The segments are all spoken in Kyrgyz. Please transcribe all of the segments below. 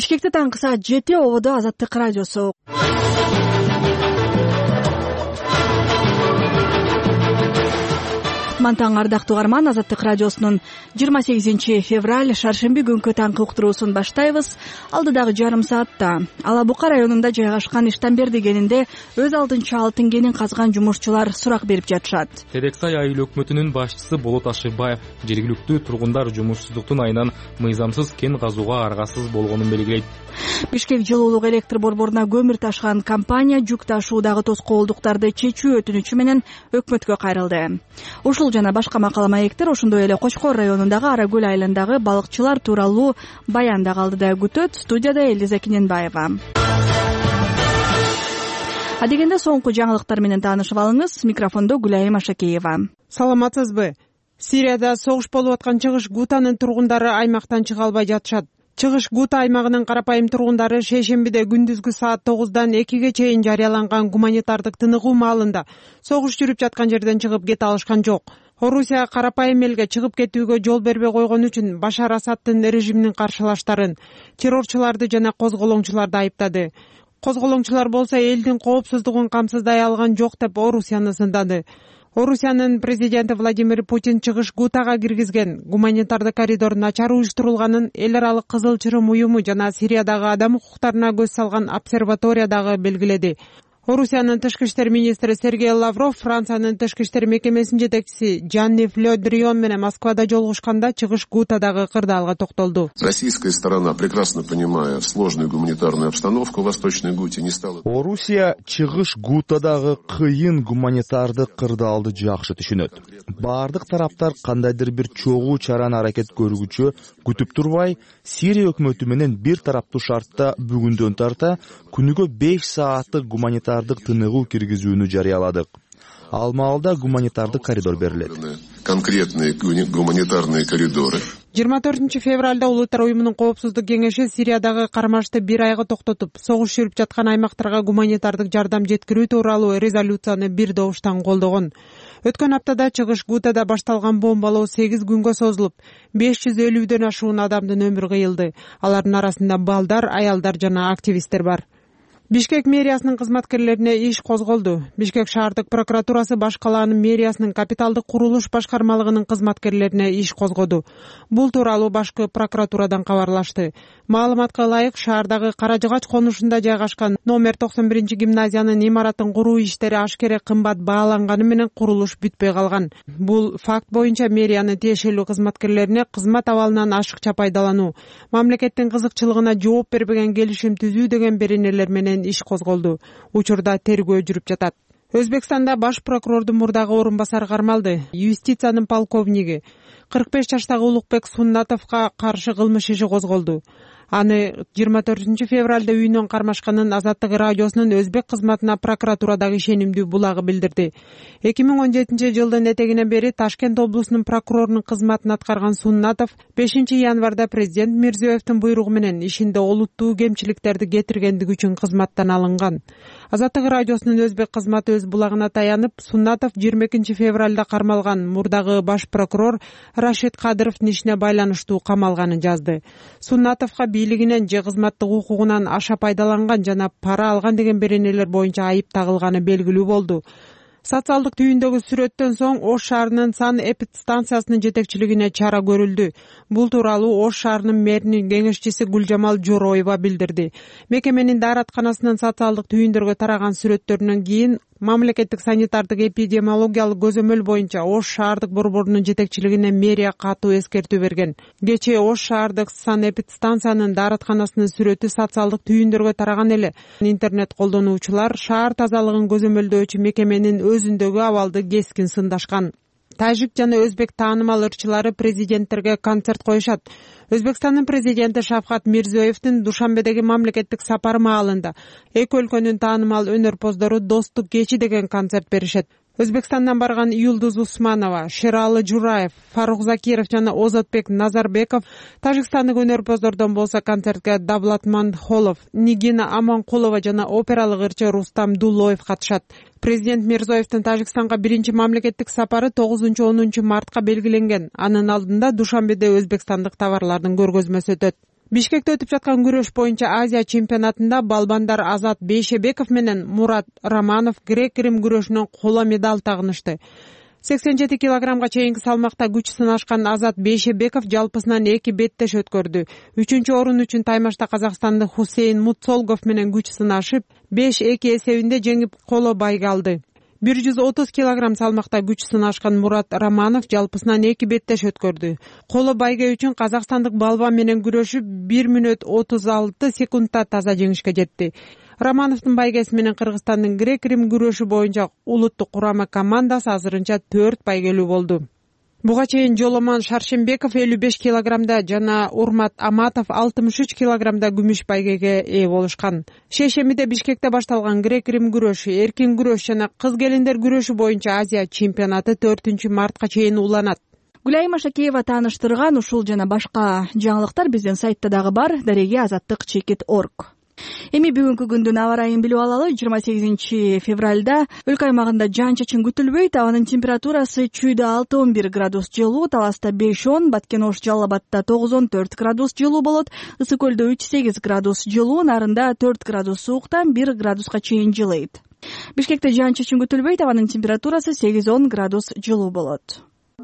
Бишкекте таңкы саат 7 ободо Азаттык радиосу. Мантаң ардактуу угарман, Азаттык радиосунун 28 февраль шаршемби күнкү таңкы уктуруусун баштайбыз. Алдыдагы жарым саатта Ала Бука районунда жайгашкан Иштанберди кенинде өз алдынча алтын кенин казган жумушчулар сурак берип жатышат. Терексай айыл өкмөтүнүн башчысы Болот Ашыбаев жергиликтүү тургундар жумушсуздуктун айынан мыйзамсыз кен казууга аргасыз болгонун белгилейт. Бишкек жылуулук электр борборуна көмүр ташыган компания жүк ташуудагы тоскоолдуктарды чечүү өтүнүчү менен өкмөткө кайрылды. Ушул жана башка макала маектер ошондой эле Кочкор районундагы Ара көл айылындагы балыкчылар тууралуу баян да алдыда күтөт. Студияда Элиза Киненбаева. Адегенде соңку жаңылыктар менен таанышып алыңыз. Микрофондо Гүлайым Ашакеева. Саламатсызбы? Сирияда согуш болуп аткан Чыгыш Гутанын тургундары аймактан чыга албай жатышат. Чыгыш Гута аймагынын карапайым тургундары шейшембиде күндүзгү саат 9-дан 2-ге чейин жарыяланган гуманитардык тыныгуу маалында согуш жүрүп жаткан жерден чыгып кете алышкан жок. Орусия карапайым элге чыгып кетүүгө жол бербей койгон үчүн Башар Асаддын режиминин каршылаштарын, террорчуларды жана козголоңчуларды айыптады. Козголоңчулар болсо элдин коопсуздугун камсыздай алган жок деп Орусияны сындады. Орусиянын президенти Владимир Путин Чыгыш Гутага киргизген гуманитардык коридор начар уюштурулганын эл аралык Кызыл Чырым уюму жана Сириядагы адам укуктарына көз салган обсерваториядагы белгиледи. Орусиянын тышкы иштер министри Сергей Лавров Франциянын тышкы иштер мекемесинин жетекчиси Жан-Ив Ле Дрион менен Москвада жолугушканда Чыгыш Гутадагы кырдаалга токтолду. Российская сторона, прекрасно понимая сложную гуманитарную обстановку в Восточной Гуте, не стала... Орусия Чыгыш Гутадагы кыйын гуманитардык кырдаалды жакшы түшүнөт. Бардык тараптар кандайдыр бир чогуу чараны аракет көргүчө күтүп турбай, Сирия өкмөтү менен бир тараптуу шартта бүгүндөн тарта күнүгө 5 сааттык гуманитардык тыныгуу киргизүүнү жарыяладык. Ал маалда гуманитардык коридор берилет. Конкретные гуманитарные коридоры. 24 февралда Улуттар уюмунун коопсуздук кеңеши Сириядагы кармашты бир айга токтотуп, согуш жүрүп жаткан аймактарга гуманитардык жардам жеткирүү тууралуу резолюцияны бир добуштан колдогон. Өткөн аптада Чыгыш Гутада башталган бомбалоо 8 күнгө созулуп, 550дөн ашуун адамдын өмүрү кыйылды. Алардын арасында балдар, аялдар жана активисттер бар. Бишкек мэриясынын кызматкерлерине иш козголду. Бишкек шаардык прокуратурасы баш калаанын мэриясынын капиталдык курулуш башкармалыгынын кызматкерлерине иш козгоду. Бул тууралуу башкы прокуратурадан кабарлашты. Маалыматка ылайык, шаардагы Кара Жыгач конушунда жайгашкан номер 91 гимназиянын имаратын куруу иштери ашкере кымбат бааланганы менен курулуш бүтпөй калган. Бул факт боюнча мэриянын тиешелүү кызматкерлерине кызмат абалынан ашыкча пайдалануу, мамлекеттин кызыкчылыгына жооп бербеген келишим түзүү деген беренелер менен иш козголду. Учурда тергөө жүрүп жатат. Өзбекстанда баш прокурордун мурдагы орун басары кармалды. Юстициянын полковниги 45 жаштагы Улукбек Суннатовго каршы кылмыш иши козголду. Аны 24 февралда үйүнөн кармашканын Азаттык радиосунун өзбек кызматына прокуратурадагы ишенимдүү булагы билдирди. 2017 жылдын этегинен бери Ташкент облусунун прокурорунун кызматын аткарган Суннатов 5 январда президент Мирзиёевдин буйругу менен ишинде олуттуу кемчиликтерди кетиргендиги үчүн кызматтан алынган. Азаттык радиосунун өзбек кызматы өз булагына таянып, Суннатов 22 февралда кармалган мурдагы баш прокурор Рашид Кадыровдун ишине байланыштуу камалганын жазды. Суннатовго бийлигинен же кызматтык укугунан аша пайдаланган жана пара алган деген беренелер боюнча айып тагылганы белгилүү болду. Социалдык түйүндөгү сүрөттөн соң Ош шаарынын Сан эпидстанциясынын жетекчилигине чара көрүлдү. Бул тууралуу Ош шаарынын мэринин кеңешчиси Гүлжамал Жороева билдирди. Мекеменин дааратканасынын социалдык түйүндөргө тараган сүрөттөрүнөн кийин мамлекеттик санитардык эпидемиологиялык көзөмөл боюнча Ош шаардык борборунун жетекчилигине мэрия катуу эскертүү берген. Кечээ Ош шаардык Сан эпидстанциянын дааратканасынын сүрөтү социалдык түйүндөргө тараган эле. Интернет колдонуучулар шаар тазалыгын көзөмөлдөөчү мекеменин өзүндөгү абалды кескин сындашкан. Тажик жана өзбек таанымал ырчылары президенттерге концерт коюшат. Өзбекстандын президенти Шавкат Мирзиёевдин Душанбедеги мамлекеттик сапары маалында эки өлкөнүн таанымал өнөрпоздору достук кечи деген концерт беришет. Өзбекстандан барган Юлдуз Усманова, Шералы Жураев, Фарух Закиров жана Озотбек Назарбеков, тажикстандык өнөрпоздордон болсо концертке Давлат Мандхолов, Нигина Аманкулова жана опералык ырчы Рустам Дулоев катышат. Президент Мирзиёевдин Тажикстанга биринчи мамлекеттик сапары 9-10 мартка белгиленген. Анын алдында Душанбеде өзбекстандык товарлардын көргөзмөсү өтөт. Бишкекте өтүп жаткан күрөш боюнча Азия чемпионатында балбандар Азат Бейшебеков менен Мурат Романов грек-рим күрөшүнөн коло медаль тагынышты. 87 килограммга чейинки салмакта күч сынашкан Азат Бейшебеков жалпысынан 2 беттеш өткөрдү. 3-чү орун үчүн таймашта казакстандык Хусейн Мутсолгов менен күч сынашып 5-2 эсебинде жеңип коло байга алды. 130 килограмм салмакта күч сынашкан Мурат Романов жалпысынан 2 беттеш өткөрдү. Коло байга үчүн казакстандык балбан менен күрөшүп 1 мүнөт 36 секундта таза жеңишке жетти. Романовдун байгеси менен Кыргызстандын грек-рим күрөшү боюнча улуттук курама командасы азырынча 4 байгелүү болду. Буга чейин Жоломон Шаршембеков 55 килограммда жана Урмат Аматов 63 килограммда күмүш байгеге ээ болушкан. Шейшембиде Бишкекте башталган грек-рим күрөшү, эркин күрөш жана кыз келиндер күрөшү боюнча Азия чемпионаты 4-мартка чейин уланат. Гүлайым Ашакеева тааныштырган ушул жана башка жаңылыктар биздин сайтта дагы бар. Дареге azаттык.org. Эми бүгүнкү күндүн аба ырайын билип алалы. 28 февралда өлкө аймагында жаан-чачын күтүлбөйт. Абанын температурасы чүйдө 6-11 градус жылуу, Таласта 5-10, Баткен-Ош Жалал Абадта 9-14 градус жылуу болот. Ысык көлдө 3-8 градус жылуу, Нарында 4 градус сууктан 1 градуска чейин жылыйт. Бишкекте жаан-чачын күтүлбөйт. Абанын температурасы 8-10 градус жылуу болот.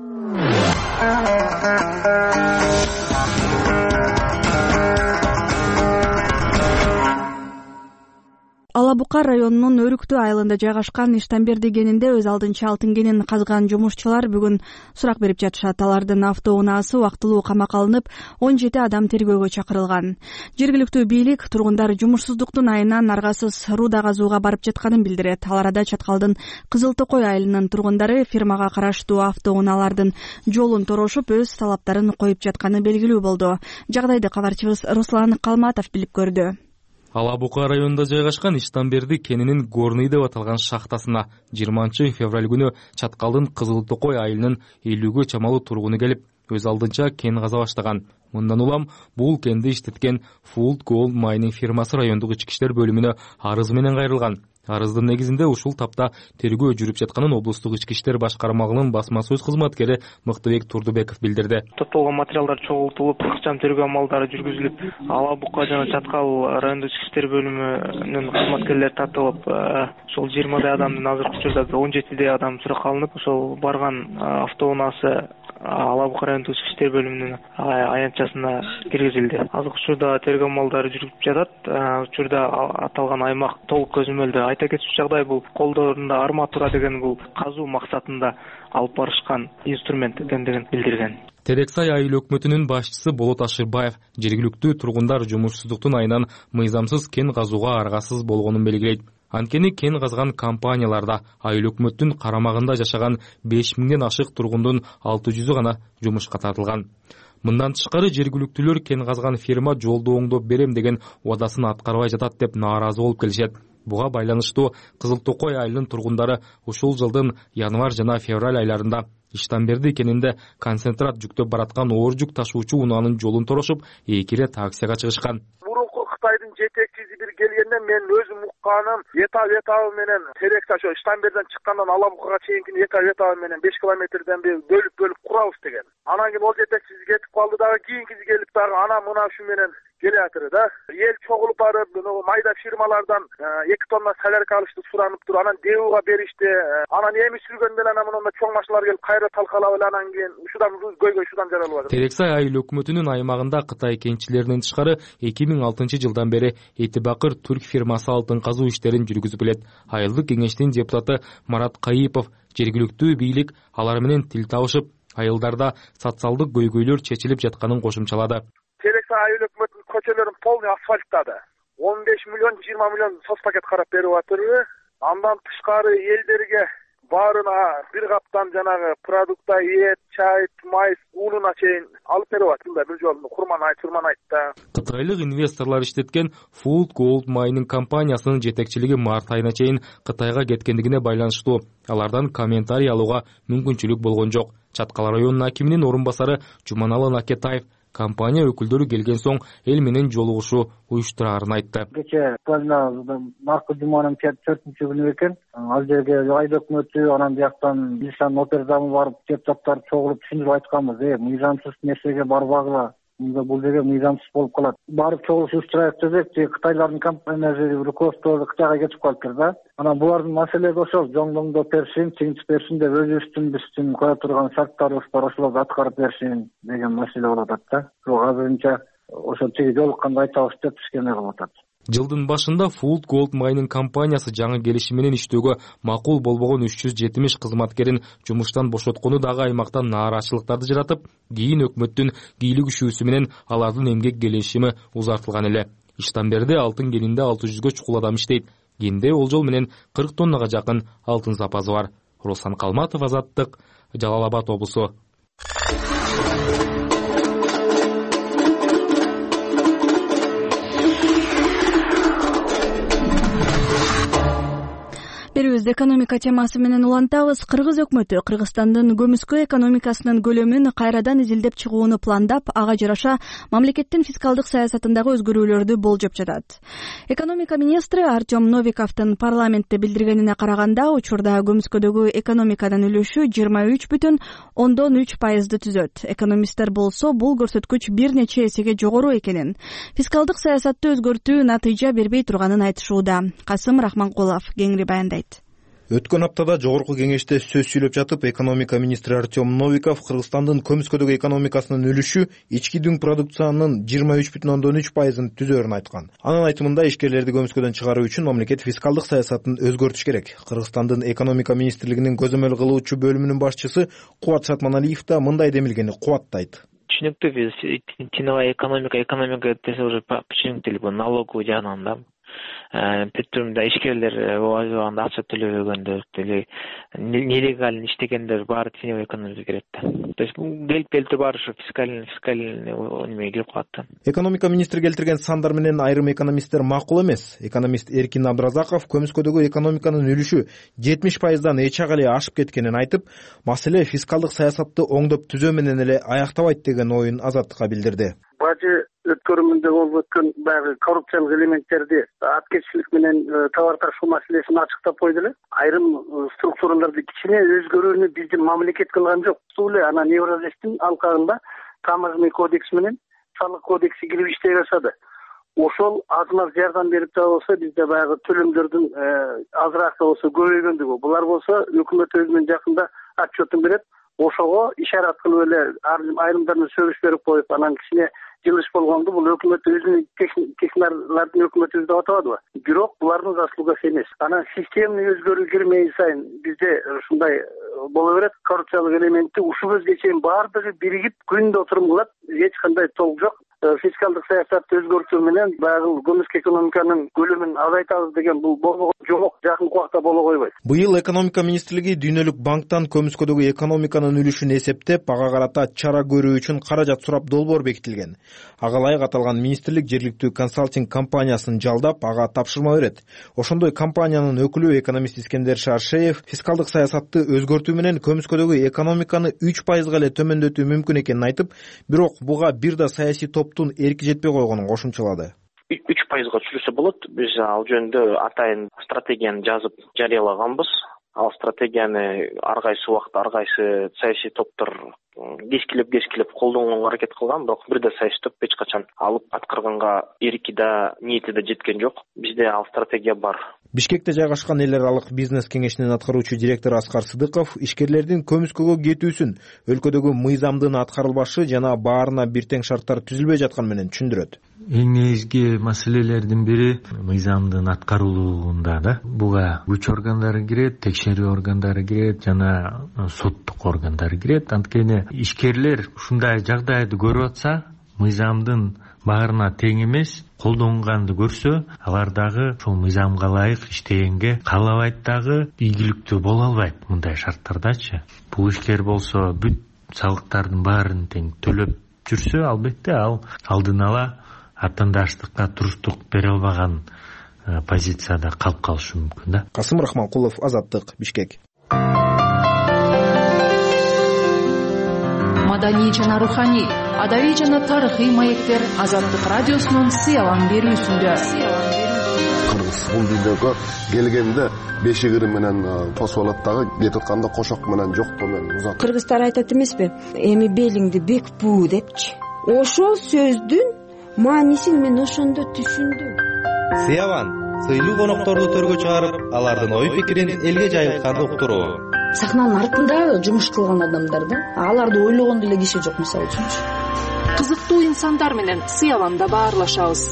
Ала Бука районунун Өрүктүү айылында жайгашкан Иштанберди кенинде өз алдынча алтын кенин казган жумушчулар бүгүн сурак берип жатышат. Алардын автоунаасы убактылуу камакка алынып, 17 адам тергөөгө чакырылган. Жергиликтүү бийлик тургундар жумушсуздуктун айынан аргасыз рууда казууга барып жатканын билдирет. Ал арада Чаткалдын Кызыл Токой айылынын тургундары фирмага караштуу автоунаалардын жолун торошуп, өз талаптарын коюп жатканы белгилүү болду. Жагдайды кабарчыбыз Руслан Калматов билип көрдү. Ала Бука районунда жайгашкан Иштанберди кенинин Горный деп аталган шахтасына 20 февраль күнү Чаткалдын Кызыл Токой айылынын 50ге чамалуу тургуну келип, өз алдынча кен каза баштаган. Мындан улам бул кенди иштеткен Full Gold Mining фирмасы райондук ички иштер бөлүмүнө арыз менен кайрылган. Арыздын негизинде ушул тапта тергөө жүрүп жатканын облустук ички иштер башкармалыгынын басма сөз кызматкери Мыктыбек Турдубеков билдирди. Топтолгон материалдар чогултулуп, ыкчам тергөө амалдары жүргүзүлүп, Ала Бука жана Чаткал райондук ички иштер бөлүмүнүн кызматкерлери тартылып, ошол 20 адамдын азыркы учурда 17 адам суракка алынып, ошол барган автоунаасы Ала Бука райондук ички иштер бөлүмүнүн аянтчасына киргизилди. Азыркы учурда тергөө амалдары жүрүп жатат. Учурда аталган аймак толук көзөмөлдө. Айта кетчү жагдай, бул колдорунда арматура деген бул казуу максатында алып барышкан инструмент экендигин билдирген. Терексай айыл өкмөтүнүн башчысы Болот Ашырбаев жергиликтүү тургундар жумушсуздуктун айынан мыйзамсыз кен казууга аргасыз болгонун белгилейт. Анткени кен казган компанияларда айыл өкмөттүн карамагында жашаган 5000ден ашык тургундун 600-ü гана жумушка тартылган. Мындан тышкары жергиликтүүлөр кен казган фирма жолду оңдоп берем деген уадасын аткарбай жатат деп нааразы болуп келишет. Буга байланыштуу Кызыл Токой айылынын тургундары ушул жылдын январь жана февраль айларында Иштанберди кенинде концентрат жүктөп бараткан оор жүк ташуучу унаанын жолун торошуп, 2 ирет акцияга чыгышкан. Кытайдын жетекчиси бир келгенде мен өзүм укканым этап менен Терекса ошо Иштанбердиден чыккандан Ала Букага чейинки этап менен 5 километрден бөлүп курабыз деген. Анан кийин ол жетекчиси кетип калды дагы, кийинкиси келип дагы ана мына ушу менен келатыр да. Эл чогулуп барып, майда фирмалардан 2 тонна солярка алышты суранып тур. Анан ДЭУга беришти. Анан эми сүргөндөн анан мында чоң машиналар келип кайра талкалап эле анан кийин ушудан көйгөй ушудан жаралып атат. Терексай айыл өкмөтүнүн аймагында Кытай кенчилеринен тышкары 2006-жылдан бери Этибакыр түрк фирмасы алтын казуу иштерин жүргүзүп келет. Айылдык кеңештин депутаты Марат Кайыпов жергиликтүү бийлик алар менен тил табышып, айылдарда социалдык көйгөйлөр чечилип жатканын кошумчалады. Терексай айыл өкмөтүнүн көчөлөрүн полный асфальттады. 15 миллион, 20 миллион соцпакет карап берип атырбы. Андан тышкары элдерге баарына бир каптан жанагы продукта эт, чай, майс, унуна чейин алып берип атты. Бир жолу турман айтты. Кытайлык инвесторлор иштеткен Full Gold Mining компаниясынын жетекчилиги март айына чейин Кытайга кеткендигине байланыштуу алардан комментарий алууга мүмкүнчүлүк болгон жок. Чаткал районунун акиминин орун басары Жуманалы Накетаев компания өкүлдөрү келген соң эл менен жолугушуу уюштурарын айтты. Кече маркы жуманын 4-күнү экен. Ал жерге айыл өкмөтү, анан жактан Билшан опердамы барып, депутаттар чогулуп түшүндүрүп айтканбыз. Мыйзамсыз нерсеге барбагыла. бул деген мыйзамсыз болуп калат. Барып чогулуш устраивать десек, Кытайлардын компаниялары руководствосу Кытайга кетип калыптыр да. Анан булардын маселеси ошол, жоңдоңдоп беришин, чыңчып беришин деп биздин кое турган шарттарыбыз бар, ошолорду аткарып беришин деген маселе болуп атат да. Азырынча ошо тиги жолукканда айтабыз деп ишкеме кылып атат. Жылдын башында Food Gold Mining компаниясы жаңы келишим менен иштөөгө макул болбогон 370 кызматкерин жумуштан бошоткону дагы аймакта нааразычылыктарды жаратып, кийин өкмөттүн кийлик күшүүсү менен алардын эмгек келишими узартылган эле. Иштан берди алтын кенинде 600гө чукул адам иштейт. Кенде болжол менен 40 тоннага жакын алтын запасы бар. Руслан Калматов, Азаттык, Жалал Абад облусу. Берүүбүздө экономика темасы менен улантабыз. Кыргыз өкмөтү Кыргызстандын көмүскө экономикасынын көлөмүн кайрадан изилдеп чыгууну пландап, ага жараша мамлекеттин фискалдык саясатындагы өзгөрүүлөрдү болжоп жатат. Экономика министри Артем Новиковдун парламентте билдиргенине караганда, учурда көмүскөдөгү экономиканын үлүшү 23,3% түзөт. Экономисттер болсо бул көрсөткүч бир нече эсеге жогору экенин, фискалдык саясатты өзгөртүү натыйжа бербей турганын айтышууда. Касым Рахманкулов кеңири баяндайт. Өткөн аптада жогорку кеңеште сөз сүйлөп жатып, экономика министри Артем Новиков Кыргызстандын көмүскөдөгү экономикасынын үлүшү ички дүң продукциянын 23,3%-ын түзөөрүн айткан. Анын айтымында ишкерлерди көмүскөдөн чыгаруу үчүн мамлекет фискалдык саясатын өзгөртүш керек. Кыргызстандын экономика министрлигинин көзөмөл кылуучу бөлүмүнүн башчысы Кубат Шатманалиев да мындай демилгени кубаттайт. Түшүнүктүү, теневая экономика десе уже түшүнүктүү налоговый жагынан да. Петрумда ишкерлер ооба акча төлөбөгөндөр, нелегально иштегендер баары теневой экономика кирет да. То есть келип баары ушу фискальный неме кирип калат да. Экономика министри келтирген сандар менен айрым экономисттер макул эмес. Экономист Эркин Абдразаков көмүскөдөгү экономиканын үлүшү 70%дан эч ага эле ашып кеткенин айтып, маселе фискалдык саясатты оңдоп түзөө менен эле аяктабайт деген оюн Азаттыкка билдирди. Бажы өткөрүмүндө болуп өткөн баягы коррупциялык элементтерди аткечилик менен товар ташуу маселесин ачыктап койду эле. Айрым структураларды кичине өзгөрүүнү биздин мамлекет кылган жок. Ушул эле анан Евразестин алкагында таможенный кодекс менен салык кодекси кирип иштей баштады. Ошол аз жардам берип да болсо бизде баягы төлөмдөрдүн азыраак да болсо көбөйгөндүгү. Булар болсо өкмөт өзүнүн жакында отчетун берет. Ошого ишарат кылып эле айрымдарына сөгүш берип коюп, анан кичине жылыш болгонду. Бул өкмөт өзүнүн технарлардын өкмөтү деп атабадыбы? Бирок булардын заслугасы эмес. Анан системный өзгөрүү кирмей сайын бизде ушундай боло берет. Коррупциялык элементи ушуга чейин баардыгы биригип күндө отурум кылат. Эч кандай толук жок. Фискалдык саясатты өзгөртүү менен баягы көмүскө экономиканын көлөмүн азайтабыз деген бул болгон жок, жакынкы убакта боло койбойт. Быйыл экономика министрлиги Дүйнөлүк банктан көмүскөдөгү экономиканын үлүшүн эсептеп, ага карата чара көрүү үчүн каражат сурап долбоор бекитилген. Ага ылайык аталган министрлик жергиликтүү консалтинг компаниясын жалдап, ага тапшырма берет. Ошондой компаниянын өкүлү экономист Искендер Шаршеев фискалдык саясатты өзгөртүү менен көмүскөдөгү экономиканы 3%га эле төмөндөтүү мүмкүн экенин айтып, бирок буга бир да саясий топтун эрки жетпей койгонун кошумчалады. 3%га түшүрсө болот. Биз ал жөнүндө атайын стратегияны жазып жарыялаганбыз. Ал стратегияны ар кайсы убакта ар кайсы саясий топтор кескилеп колдонгонго аракет кылган, бирок бир да саясий топ эч качан алып аткарганга эрки да, ниети да жеткен жок. Бизде ал стратегия бар. Бишкекте жайгашкан эл аралык бизнес кеңешинин аткаруучу директору Аскар Сыдыков ишкерлердин көмүскөгө кетүүсүн өлкөдөгү мыйзамдын аткарылбашы жана баарына бир тең шарттар түзүлбөй жатканы менен түшүндүрөт. Эң негизги маселелердин бири мыйзамдын аткарылуунда да. Буга күч органдары кирет, текшерүү органдары кирет жана соттук органдар кирет. Анткени ишкерлер ушундай жагдайды көрүп атса, мыйзамдын баарына тең эмес, колдонганды көрсө, алар дагы ошол мыйзамга ылайык иштегенге каалабайт дагы, ийгиликтүү боло албайт мындай шарттардачы. Бул ишкер болсо бүт салыктардын баарын тең төлөп жүрсө, албетте ал алдын ала атандаштыкка туруштук бере албаган позицияда калып калышы мүмкүн да. Касым Рахманкулов, Азаттык, Бишкек. Маданий жана руханий, адабий жана тарыхый маектер Азаттык радиосунун сыялан берүүсүндө. Кыргыз бул дүйнөгө келгенде бешигири менен тосуп алат дагы, кетип атканда кошок менен жоктоо менен узат. Кыргыздар айтат эмеспи? Эми белиңди бек буу депчи. ошол сөздүн маанисин мен ошондо түшүндүм. Сыяван сыйлуу конокторду төргө чыгарып, алардын ой пикирин элге жайылтканды уктуруу. Сахнанын артында жумуш кылган адамдар да, аларды ойлогон деле киши жок, мисалы үчүнчү. Кызыктуу инсандар менен Сыяванда баарлашабыз.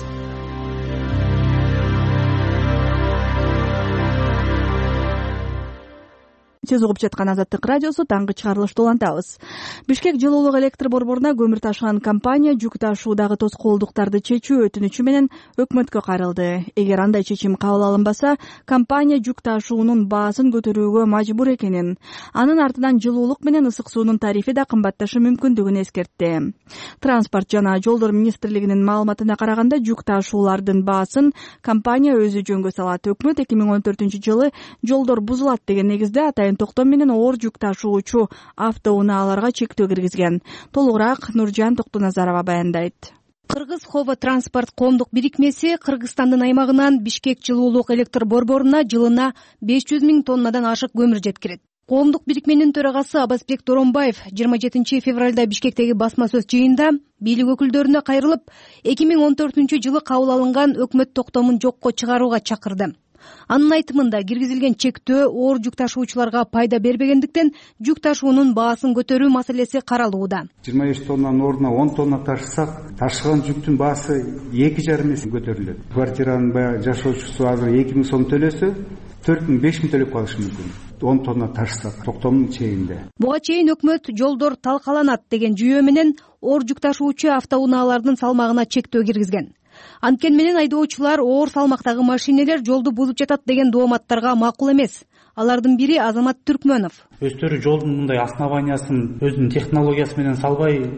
Сиз угуп жаткан Азаттык радиосу, таңкы чыгарылышты улантабыз. Бишкек жылуулук электр борборуна көмүр ташыган компания жүк ташуудагы тоскоолдуктарды чечүү өтүнүчү менен өкмөткө кайрылды. Эгер андай чечим кабыл алынбаса, компания жүк ташуунун баасын көтөрүүгө мажбур экенин, анын артынан жылуулук менен ысык суунун тарифи да кымбатташы мүмкүндүгүн эскертти. Транспорт жана жолдор министрлигинин маалыматына караганда, жүк ташуулардын баасын компания өзү жөнгө салат. Өкмөт 2014-жылы жолдор бузулат деген негизде атайын токтом менен оор жүк ташуучу автоунааlarга чектөө киргизген. Толугураак Нуржан Токтоназарова баяндайт. Кыргыз Хова транспорт коомдук бирикмеси Кыргызстандын аймагынан Бишкек жылуулук электр борборуна жылына 500 000 тоннадан ашык көмүр жеткирет. Коомдук бирикменин төрагасы Абазбек Торонбаев 27 февралда Бишкектеги басма сөз жыйында бийлик өкүлдөрүнө кайрылып, 2014-жылы кабыл алынган өкмөт токтомун жокко чыгарууга чакырды. Анын айтымында киргизилген чектөө оор жүк ташуучуларга пайда бербегендиктен жүк ташуунун баасын көтөрүү маселеси каралууда. 25 тоннанын ордуна 10 тонна ташысак, ташыган жүктүн баасы 2,5 эсе көтөрүлөт. Квартиранын баягы жашоочусу азыр 2000 сом төлөсө, 4000-5000 төлөп калышы мүмкүн. 10 тонна ташысак, токтомдун чегинде. Буга чейин өкмөт жолдор талкаланат деген жүйө менен оор жүк ташуучу автоунаалардын салмагына чектөө киргизген. Анткени менен айдоочулар оор салмактагы машинелер жолду бузуп жатат деген дооматтарга макул эмес. Алардын бири Азамат Түркмөнов. Өздөрү жолдун мындай основаниясын өзүнүн технологиясы менен салбай,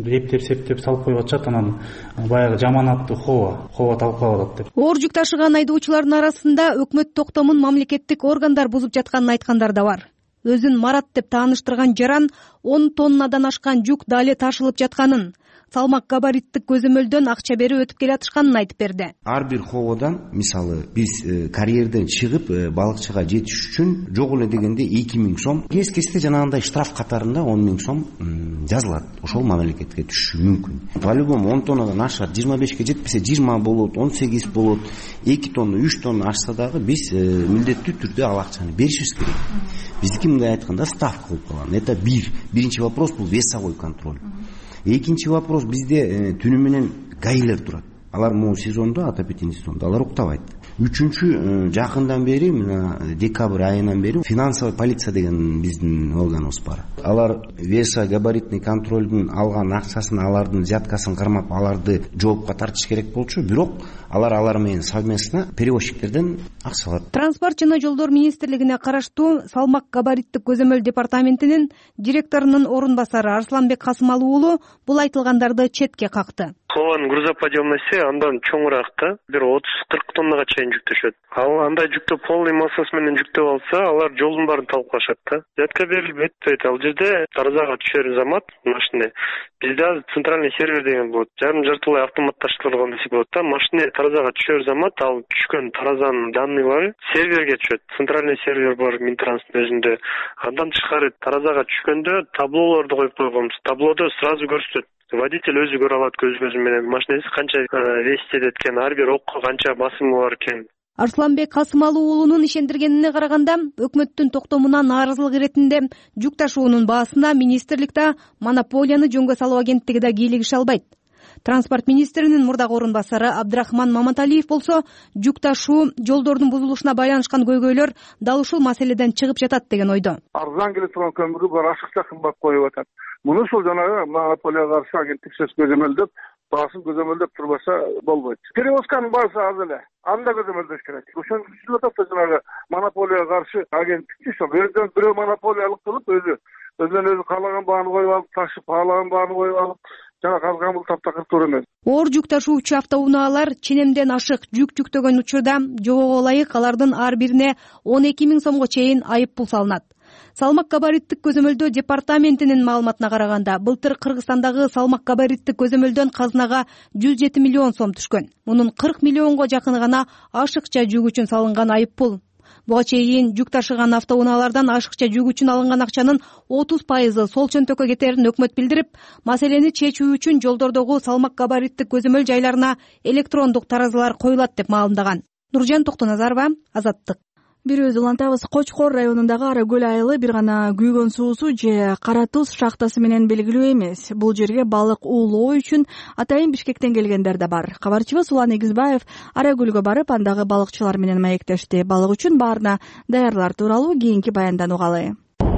эптеп салып коюп атышат, анан баягы жаман аттуу Хова талкалап атат деп. Оор жүк ташыган айдоочулардын арасында өкмөт токтомун мамлекеттик органдар бузуп жатканын айткандар да бар. Өзүн Марат деп тааныштырган жаран 10 тоннадан ашкан жүк дали ташылып жатканын, салмак габариттик көзөмөлдөн акча берип өтүп келатышканын айтып берди. Ар бир Ховодан, мисалы, биз карьерден чыгып балыкчыга жетиш үчүн жок эле дегенде 2000 сом, кез-кезде жанагындай штраф катарында 10 000 сом жазылат. Ошол мамлекетке түшүшү мүмкүн. По-любому 10 тоннадан ашат, 25ке жетпесе 20 болот, 18 болот, 2 тонна, 3 тонна ашса дагы биз милдеттүү түрдө ал акчаны беришибиз керек. Биздики мындай айтканда ставка болуп калган. Это биринчи вопрос бул весовой контроль. Экинчи вопрос, бизде түнү менен гаилер турат. Алар могу сезондо, отопительный сезондо алар уктабайт. Үчүнчү, жакындан бери, мына декабрь айынан бери финансовый полиция деген биздин органыбыз бар. Алар веса габаритный контролдун алган акчасын, алардын взяткасын кармап, аларды жоопко тартыш керек болчу, бирок алар менен совместно перевозчиктерден акча алат. Транспорт жана жолдор министрлигине караштуу салмак габариттик көзөмөл департаментинин директорунун орун басары Арсланбек Касымалы уулу бул айтылгандарды четке какты. Хованын грузоподъемности андан чоңураак да, бир 30-40 тоннага чейин жүктөшөт. Ал андай жүктө полный массасы менен жүктөп алса, алар жолдун баарын талкалашат да. Взятка берилбейт дейт. Ал жерде таразага түшөр замат машине. Бизде азыр центральный сервер деген болот. Жартылай автоматташтырылган десе болот да. Машине таразага түшөр замат, ал түшкөн таразанын данныйлары серверге түшөт. Центральный сервер бар Минтранстын өзүндө. Андан тышкары таразага түшкөндө таблолорду коюп койгонбуз. Таблодо сразу көрсөтөт. Водитель өзү көрө алат көзү менен машинеси канча весит этет экен, ар бир окко канча басымы бар экен. Арсланбек Касымалы уулунун ишендиргенине караганда, өкмөттүн токтомуна нааразылык иретинде жүк ташуунун баасына министрликте монополияны жөнгө салуу агенттиги да кийлигише албайт. Транспорт министринин мурдагы орун басары Абдрахман Маматалиев болсо, жүк ташуу жолдордун бузулушуна байланышкан көйгөйлөр дал ушул маселеден чыгып жатат деген ойдо. Арзан келе турган көмүрдү бар ашыкча кымбат коюп атат. Муну ушул жанагы монополияга каршы агенттик сөз көзөмөлдөп, баасын көзөмөлдөп турбаса болбойт. Перевозканын баасы аз эле. Анда көзөмөлдөш керек. Ошон үчүн атат жанагы монополияга каршы агенттикти ошол өзүнөн бирөө монополиялык кылып, өзүнөн каалаган бааны коюп алып, ташып, каалаган бааны коюп алып, жана калган бул таптакыр туура эмес. Оор жүк ташуучу автоунаалар ченемден ашык жүк жүктөгөн учурда жобого ылайык алардын ар бирине 12 000 сомго чейин айып пул салынат. Салмак габариттик көзөмөлдөө департаментинин маалыматына караганда, былтыр Кыргызстандагы салмак габариттик көзөмөлдөн казынага 107 миллион сом түшкөн. Мунун 40 миллионго жакыны гана ашыкча жүк үчүн салынган айып пул. Буга чейин жүк ташыган автоунаалардан ашыкча жүк үчүн алынган акчанын 30% сол чөнтөккө кетерин өкмөт билдирип, маселени чечүү үчүн жолдордогу салмак габариттик көзөмөл жайларына электрондук таразалар коюлат деп маалымдаган. Нуржан Токтоназарова, Азаттык. Бир өз улантабыз. Кочкор районундагы Ара көл айылы бир гана күйгөн суусу же кара туз шахтасы менен белгилүү эмес. Бул жерге балык уулоо үчүн атайын Бишкектен келгендер да бар. Кабарчыбыз Улан Эгизбаев Ара көлгө барып, андагы балыкчылар менен маектешти. Балык үчүн баарына даярлар тууралуу кийинки баяндан угалы.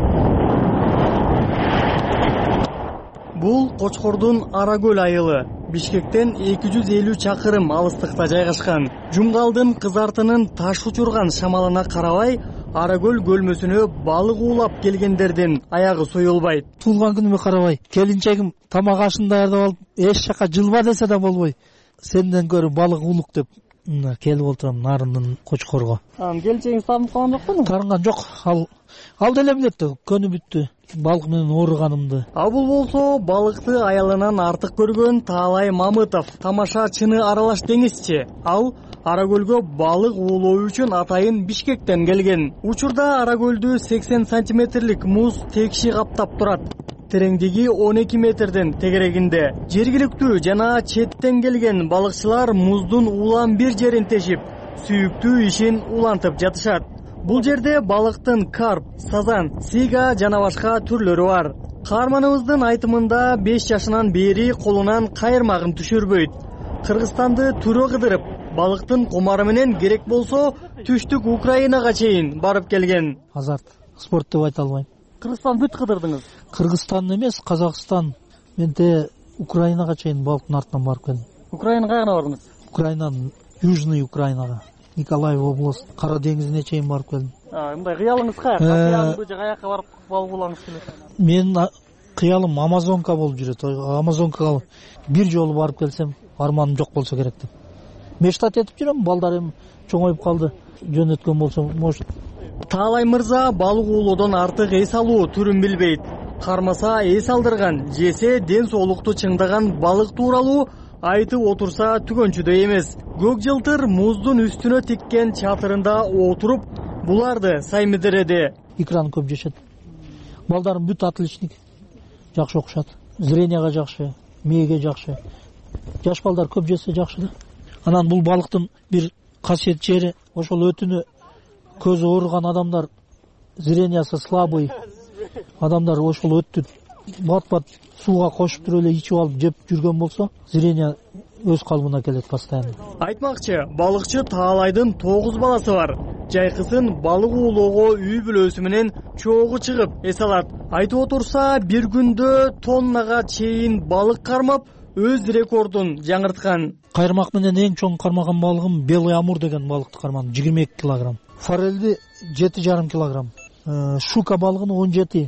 Бул Кочкордун Ара көл айылы. Бишкектен 250 чакырым алыстыкта жайгашкан. Жумгалдын кызартынын таш учурган шамалына карабай, Ара көл көлмөсүнө балык уулап келгендердин аягы союлбайт. Туулган күнүмө карабай, келинчегим тамак ашын даярдап алып, эч жака жылба десе да болбой. Сенден көрө балык уулук деп келип отурам Нарындын Кочкорго. Келинчегиңиз таанып калган жокпу? Таарынган жок. Ал деле билет, көнү бүттү. Балык менен ооруганымды. Бул болсо балыкты аялынан артык көргөн Таалай Мамытов, тамаша чыны аралаш деңизчи. Ал Ара көлгө балык уулоо үчүн атайын Бишкектен келген. Учурда Ара көлдү 80 сантиметрлик муз текши каптап турат. Тереңдиги 12 метрден тегерегинде. Жергиликтүү жана четтен келген балыкчылар муздун улам бир жерин тешип, сүйүктүү ишин улантып жатышат. Бул жерде балыктын карп, сазан, сига жана башка түрлөрү бар. Каарманыбыздын айтымында 5 жашынан бери колунан кайырмагын түшүрбөйт. Кыргызстанды түрө кыдырып, балыктын кумары менен керек болсо түштүк Украинага чейин барып келген. Азарт спорт деп айта албайм. Кыргызстан бүт кыдырдыңыз? Кыргызстан эмес, Казакстан. Менде Украинага чейин балыктын артынан барып келдим. Украина кайгына бардыңыз? Украинанын Южный Украинага, Николаев область, Кара деңизине чейин барып келдим. Мындай кыялыңыз каяка? Каяка барып балык уулаңыз келет? Мен кыялым Амазонка болуп жүрөт. Амазонкага бир жолу барып келсем, арманым жок болсо керек деп. Мечтат этип жүрөм, балдарым чоңоюп калды. Жөнөткөн болсо, может. Таалай мырза балык уулоодон артык эс алуу түрүн билбейт. Кармаса эс алдырган, жесе ден соолукту чыңдаган балык тууралуу айтып отурса түгөнчүдөй эмес. Көк жылтыр муздун үстүнө тиккен чатырында отуруп, буларды саймидереди. Экран көп жешет. Балдарым бүт отличник. Жакшы окушат. Зренияга жакшы, мээге жакшы. Жаш балдар көп жесе жакшы да. Анан бул балыктын бир касиет жери, ошол өтүнө көзү ооруган адамдар, зрениясы слабый адамдар ошол өттү бат-бат сууга кошуп туруп эле ичип алып жеп жүргөн болсо, зрения өз калыбына келет постоянно. Айтмакчы, балыкчы Таалайдын 9 баласы бар. Жайкысын балык уулоого үй бүлөсү менен чогуу чыгып эс алат. Айтып отурса, бир күндө тоннага чейин балык кармап, өз рекордун жаңырткан. Кайырмак менен эң чоң кармаган балыгым Белый Амур деген балыкты кармадым, 22 килограмм. Форельди 7,5 килограмм. Шука балыгын 17.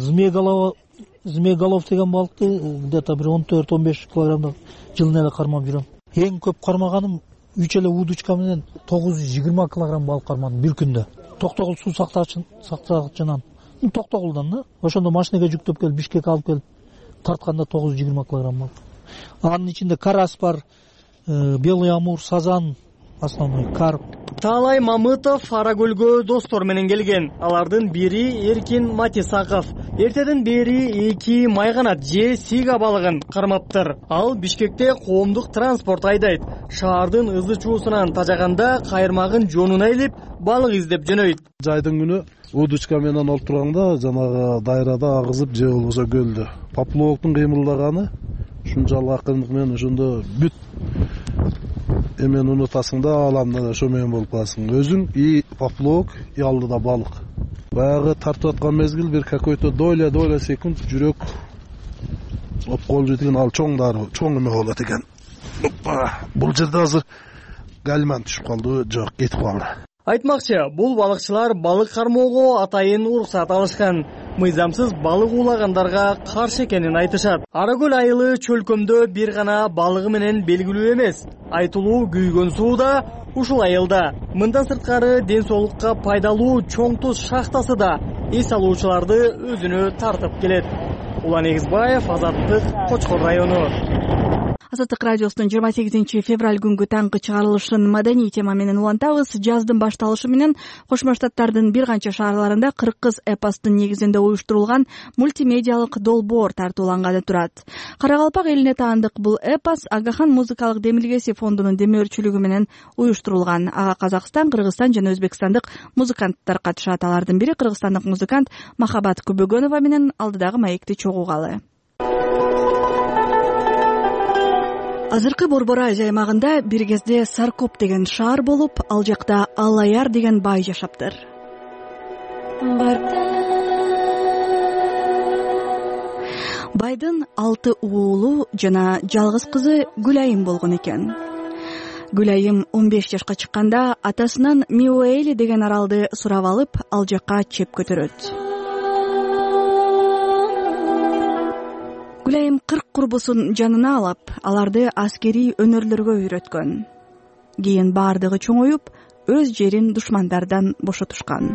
Змей голов деген балыкты где-то бир 14-15 килограммда жылына эле кармап жүрөм. Эң көп кармаганым 3 эле удочка менен 920 килограмм балык кармадым бир күндө. Токтогул суу сактагычынан. Токтогулдан да. Ошондо машинеге жүктөп келип Бишкек алып келип тартканда 920 килограмм балык. Анын ичинде карась бар, Белый Амур, сазан, основной карп. Таалай Мамытов Ара көлгө достор менен келген. Алардын бири Эркин Матисаков. Эртеден бери 2 майганат же сига балыгын кармаптыр. Ал Бишкекте коомдук транспорт айдайт. Шаардын ызы чуусунан тажаганда кайырмагын жонуна илип, балык издеп жөнөйт. Жайдын күнү удочка менен олтурганда жанагы дайрада агызып же болбосо көлдө. Поплавоктун кыймылдаганы ушунчалык акырындык менен ошондо бүт эмен унутасың да, аламда ошо менен болуп каласың. Өзүң и поплавок, и алдыда балык. Баягы тартып аткан мезгил бир какой-то доля секунд жүрөк оп кол жеткен, ал чоң эме болот экен. Бул жерде азыр гальман түшүп калды, жок, кетип калды. Айтмакчы, бул балыкчылар балык кармоого атайын уруксат алышкан. Мыйзамсыз балык уулагандарга каршы экенин айтышат. Ара көл айылы чөлкөмдө бир гана балыгы менен белгилүү эмес. Айтылуу күйгөн суу да ушул айылда. Мындан сырткары ден соолукка пайдалуу чоң туз шахтасы да эс алуучуларды өзүнө тартып келет. Улан Эгизбаев, Азаттык, Кочкор району. Азаттык радиосунун 28 февраль күнгү таңкы чыгарылышын маданий тема менен улантабыз. Жаздын башталышы менен Кошмо Штаттардын бир канча шаарларында кыргыз эпостун негизинде уюштурулган мультимедиалык долбоор тартууланганы турат. Карагалпак элине таандык бул эпос Агахан музыкалык демилгеси фондунун демөөрчүлүгү менен уюштурулган. Ага Казакстан, Кыргызстан жана Өзбекстандык музыканттар катышат. Алардын бири кыргызстандык музыкант Махабат Күбөгөнова менен алдыдагы маекти чогугалы. Азыркы Борбор Азия аймагында бир кезде Саркоп деген шаар болуп, ал жакта Алаяр деген бай жашаптыр. Байдын 6 уулу жана жалгыз кызы Гүлайым болгон экен. Гүлайым 15 жашка чыкканда атасынан Миуэйли деген аралды сурап алып, ал жакка чеп көтөрөт. Гүлайым 40 курбусун жанына алып, аларды аскерий өнөрлөргө үйрөткөн. Кийин бардыгы чоңоюп, өз жерин душмандардан бошотушкан.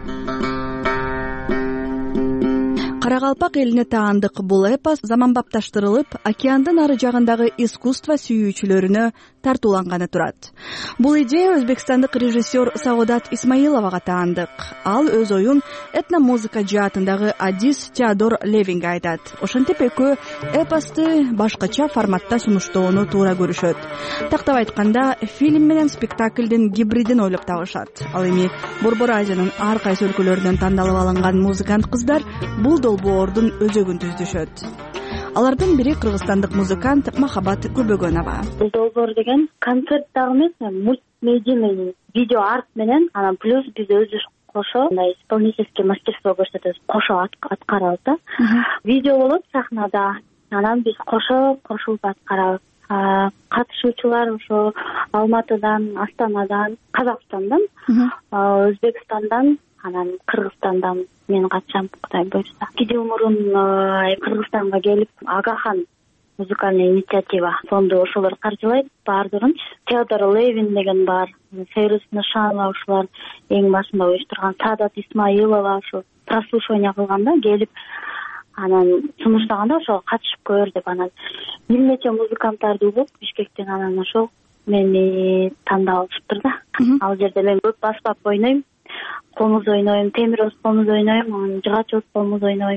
Карагалпак элине таандык бул эпос заманбапташтырылып, океандын ары жагындагы искусство сүйүүчүлөрүнө тартууланганы турат. Бул идея өзбекстандык режиссер Саодат Исмаиловага таандык. Ал өз оюн этномузыка жаатындагы адис Теодор Левинге айтат. Ошентип экөө эпосты башкача форматта сунуштоону туура көрүшөт. Тактап айтканда, фильм менен спектаклдин гибридин ойлоп табышат. Ал эми Борбор Азиянын ар кайсы өлкөлөрүнөн тандалып алынган музыкант кыздар бул долбоордун өзөгүн түздүшөт. Алардын бири кыргызстандык музыкант Махабат Күбөгөнова. Бул долбоор деген концерт дагы эмес, мультмедийный видео арт менен, анан плюс биз өзүбүз кошо мындай исполнительский мастерство көрсөтөбүз, кошо аткарабыз да. Видео болот сахнада, анан биз кошулуп аткарабыз. Катышуучулар ошо Алматыдан, Астанадан, Казакстандан, Өзбекстандан, анан Кыргызстандан мен катышам, Кудай буйрса. 2 жыл мурун Кыргызстанга келип, Агахан музыкальный инициатива фонду ошолор каржылайт баардыгын. Теодор Левин деген бар, Фейрус Нышанова ушулар эң башында уюштурган, Саадат Исмаилова ушу прослушивание кылганда келип, анан сунуштаганда ошо катышып көр деп, анан бир нече музыканттарды угуп Бишкектен, анан ошо мени тандап алышыптыр да. Ал жерде мен көп аспап ойнойм, комуз ойнойм, темироз комуз ойнойм, жыгачөз комуз ойнойм,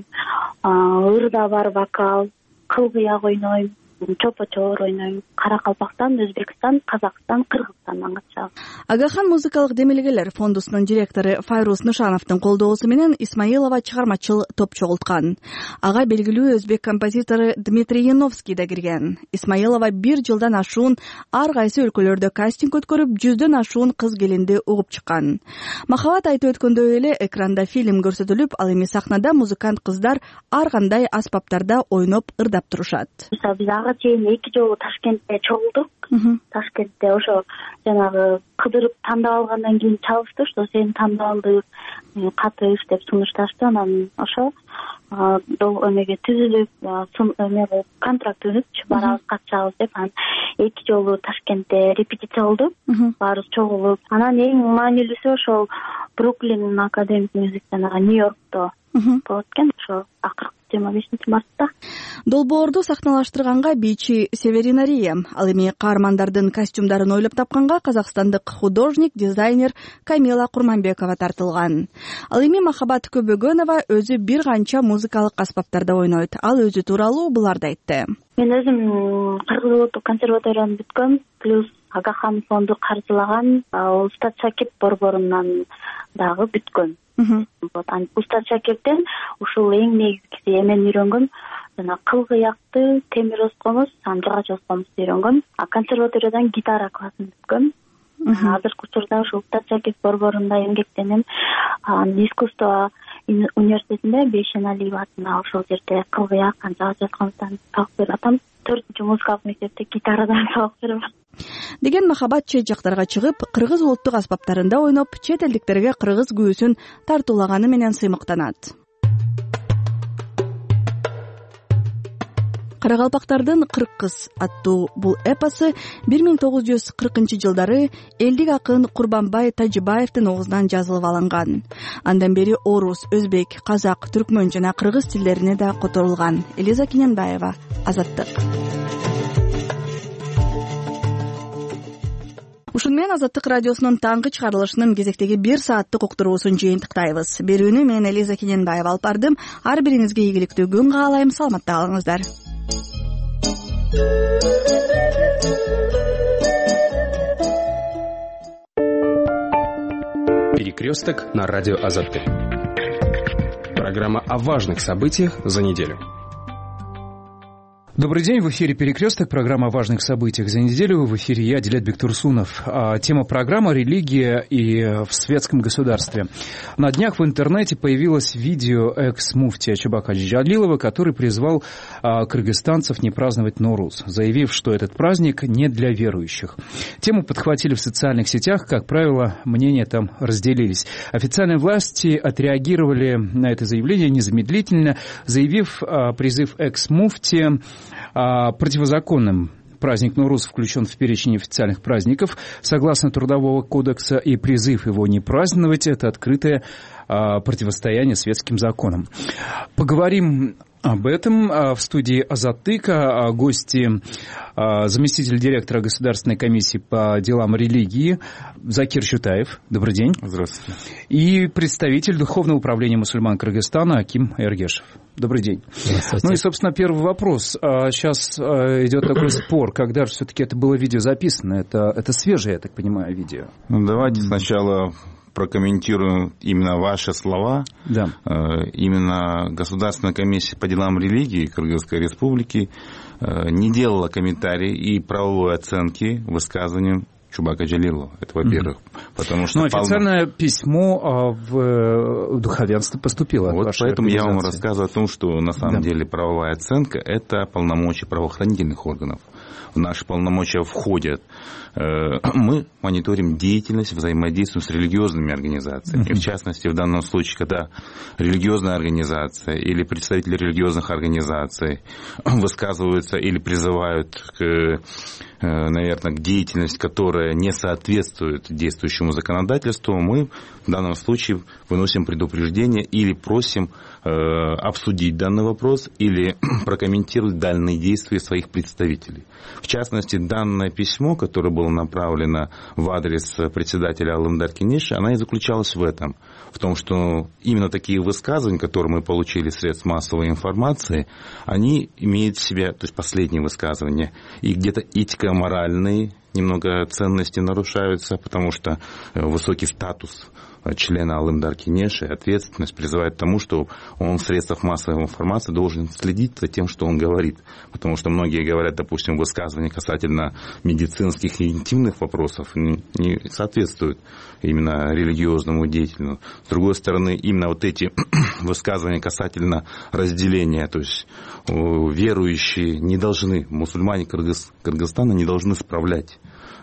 ырда бар вокал, кылгыяк ойнойм, чопо-чоор ойнойм. Каракалпактан, Өзбекстан, Казакстан, Кыргызстандан катышабыз. Агахан музыкалык демилгелер фондусунун директору Файрус Нышановдун колдоосу менен Исмаилова чыгармачыл топ чогулткан. Ага белгилүү өзбек композитору Дмитрий Яновский да кирген. Исмаилова 1 жылдан ашуун ар кайсы өлкөлөрдө кастинг өткөрүп, 100дөн ашуун кыз келинди угуп чыккан. Махабат айтып өткөндөй эле экранда фильм көрсөтүлүп, ал эми сахнада музыкант кыздар ар кандай аспаптарда ойноп ырдап турушат. Биз ага чейин 2 жолу Ташкентте чогулдук. Ташкентте ошо жанагы кыдырып тандап алгандан кийин чалышты, что сени тандап алдык, катыш деп сунушташты. Анан ошо эмеге түзүлүп, контракт түзүп, барабыз катышабыз деп, анан 2 жолу Ташкентте репетиция болду. Баарыбыз чогулуп, анан эң маанилүүсү ошол Бруклин Академик мюзиктен, Нью-Йоркто болот экен, ошо акыркы 25-мартта. Долбоорду сахналаштырганга бийчи Северинария, ал эми каармандардын костюмдарын ойлоп тапканга казакстандык художник, дизайнер Камила Курманбекова тартылган. Ал эми Махабат Күбөгөнова өзү бир канча музыкалык аспаптарда ойнойт. Ал өзү тууралуу буларды айтты. Мен өзүм Кыргыз улуттук консерваторияны бүткөм, плюс Агахан фонду каржылаган Устат Шакир борборунан дагы бүткөм. Устат Шакирден ушул эң негизгиси эмен үйрөнгөм, жана кылгыякты, темироз комуз, жыгачөз комузду үйрөнгөм. Консерваториядан гитара классын бүткөм. Азыркы учурда ушул Устат Шакир борборунда эмгектенем. Искусство университетинде Бейшен Алиева атында ошол жерде кылгыяк, жыгачөз комуздан сабак берип атам. 4-ч музыкалык мектепте гитарадан сабак берип атам деген Махабат чет жактарга чыгып, кыргыз улуттук аспаптарында ойноп, чет элдиктерге кыргыз күүсүн тартуулаганы менен сыймыктанат. Карагалпактардын 40 кыз аттуу бул эпосу 1940-жылдары элдик акын Курбанбай Тажибаевдин оозунан жазылып алынган. Андан бери орус, өзбек, казак, түркмөн жана кыргыз тилдерине да которулган. Элиза Кененбаева, Азаттык. Ушун менен Азаттык радиосунун таңкы чыгарылышынын кезектеги 1 сааттык уктуруусун жыйынтыктайбыз. Берүүнү мен Элиза Кененбаева алып бардым. Ар бириңизге ийгиликтүү күн каалайм. Саламатта калыңыздар. Перекресток на радио Азаттык. Программа о важных событиях за неделю. Добрый день, в эфире «Перекресток», программа о важных событиях за неделю. В эфире я, Дилет Бектурсунов. Тема программы «Религия и в светском государстве». На днях в интернете появилось видео экс-муфтия Чубак Хаджи Джалилова, который призвал кыргызстанцев не праздновать Норуз, заявив, что этот праздник не для верующих. Тему подхватили в социальных сетях, как правило, мнения там разделились. Официальные власти отреагировали на это заявление незамедлительно, заявив призыв экс-муфтия противозаконным. Праздник Норуз включен в перечень официальных праздников согласно Трудового кодекса, и призыв его не праздновать – это открытое противостояние светским законам. Поговорим об этом в студии Азаттыка. Гости заместитель директора Государственной комиссии по делам религии Закир Чутаев. Добрый день. Здравствуйте. И представитель Духовного управления мусульман Кыргызстана Аким Эргешев. Добрый день. Здравствуйте. Ну и, собственно, первый вопрос. Сейчас идет такой спор, когда же все-таки это было видео записано? Это свежее, я так понимаю, видео. Ну, давайте сначала прокомментируем именно ваши слова. Да. Именно Государственная комиссия по делам религии Кыргызской Республики не делала комментарий и правовой оценки высказываниям Чубака Джалилова. Это, во-первых. Потому что официальное письмо в духовенство поступило. Вот поэтому я вам рассказываю о том, что на самом деле правовая оценка – это полномочия правоохранительных органов. В наши полномочия входят. Мы мониторим деятельность, взаимодействуем с религиозными организациями. И в частности, в данном случае, когда религиозная организация или представители религиозных организаций высказываются или призывают наверное, к деятельности, которая не соответствует действующему законодательству, мы в данном случае выносим предупреждение или просим обсудить данный вопрос или прокомментировать данные действия своих представителей. В частности, данное письмо, которое было направлено в адрес председателя Алымдар Кенеши, оно и заключалось в том, что именно такие высказывания, которые мы получили из средств массовой информации, они имеют в себе, то есть последние высказывания, и где-то этико-моральные немного ценности нарушаются, потому что высокий статус члена Алымдар Кенеши, ответственность призывает к тому, что он в средствах массовой информации должен следить за тем, что он говорит. Потому что многие говорят, допустим, высказывания касательно медицинских и интимных вопросов не соответствуют именно религиозному деятелю. С другой стороны, именно вот эти высказывания касательно разделения, то есть верующие не должны, мусульмане Кыргызстана не должны справлять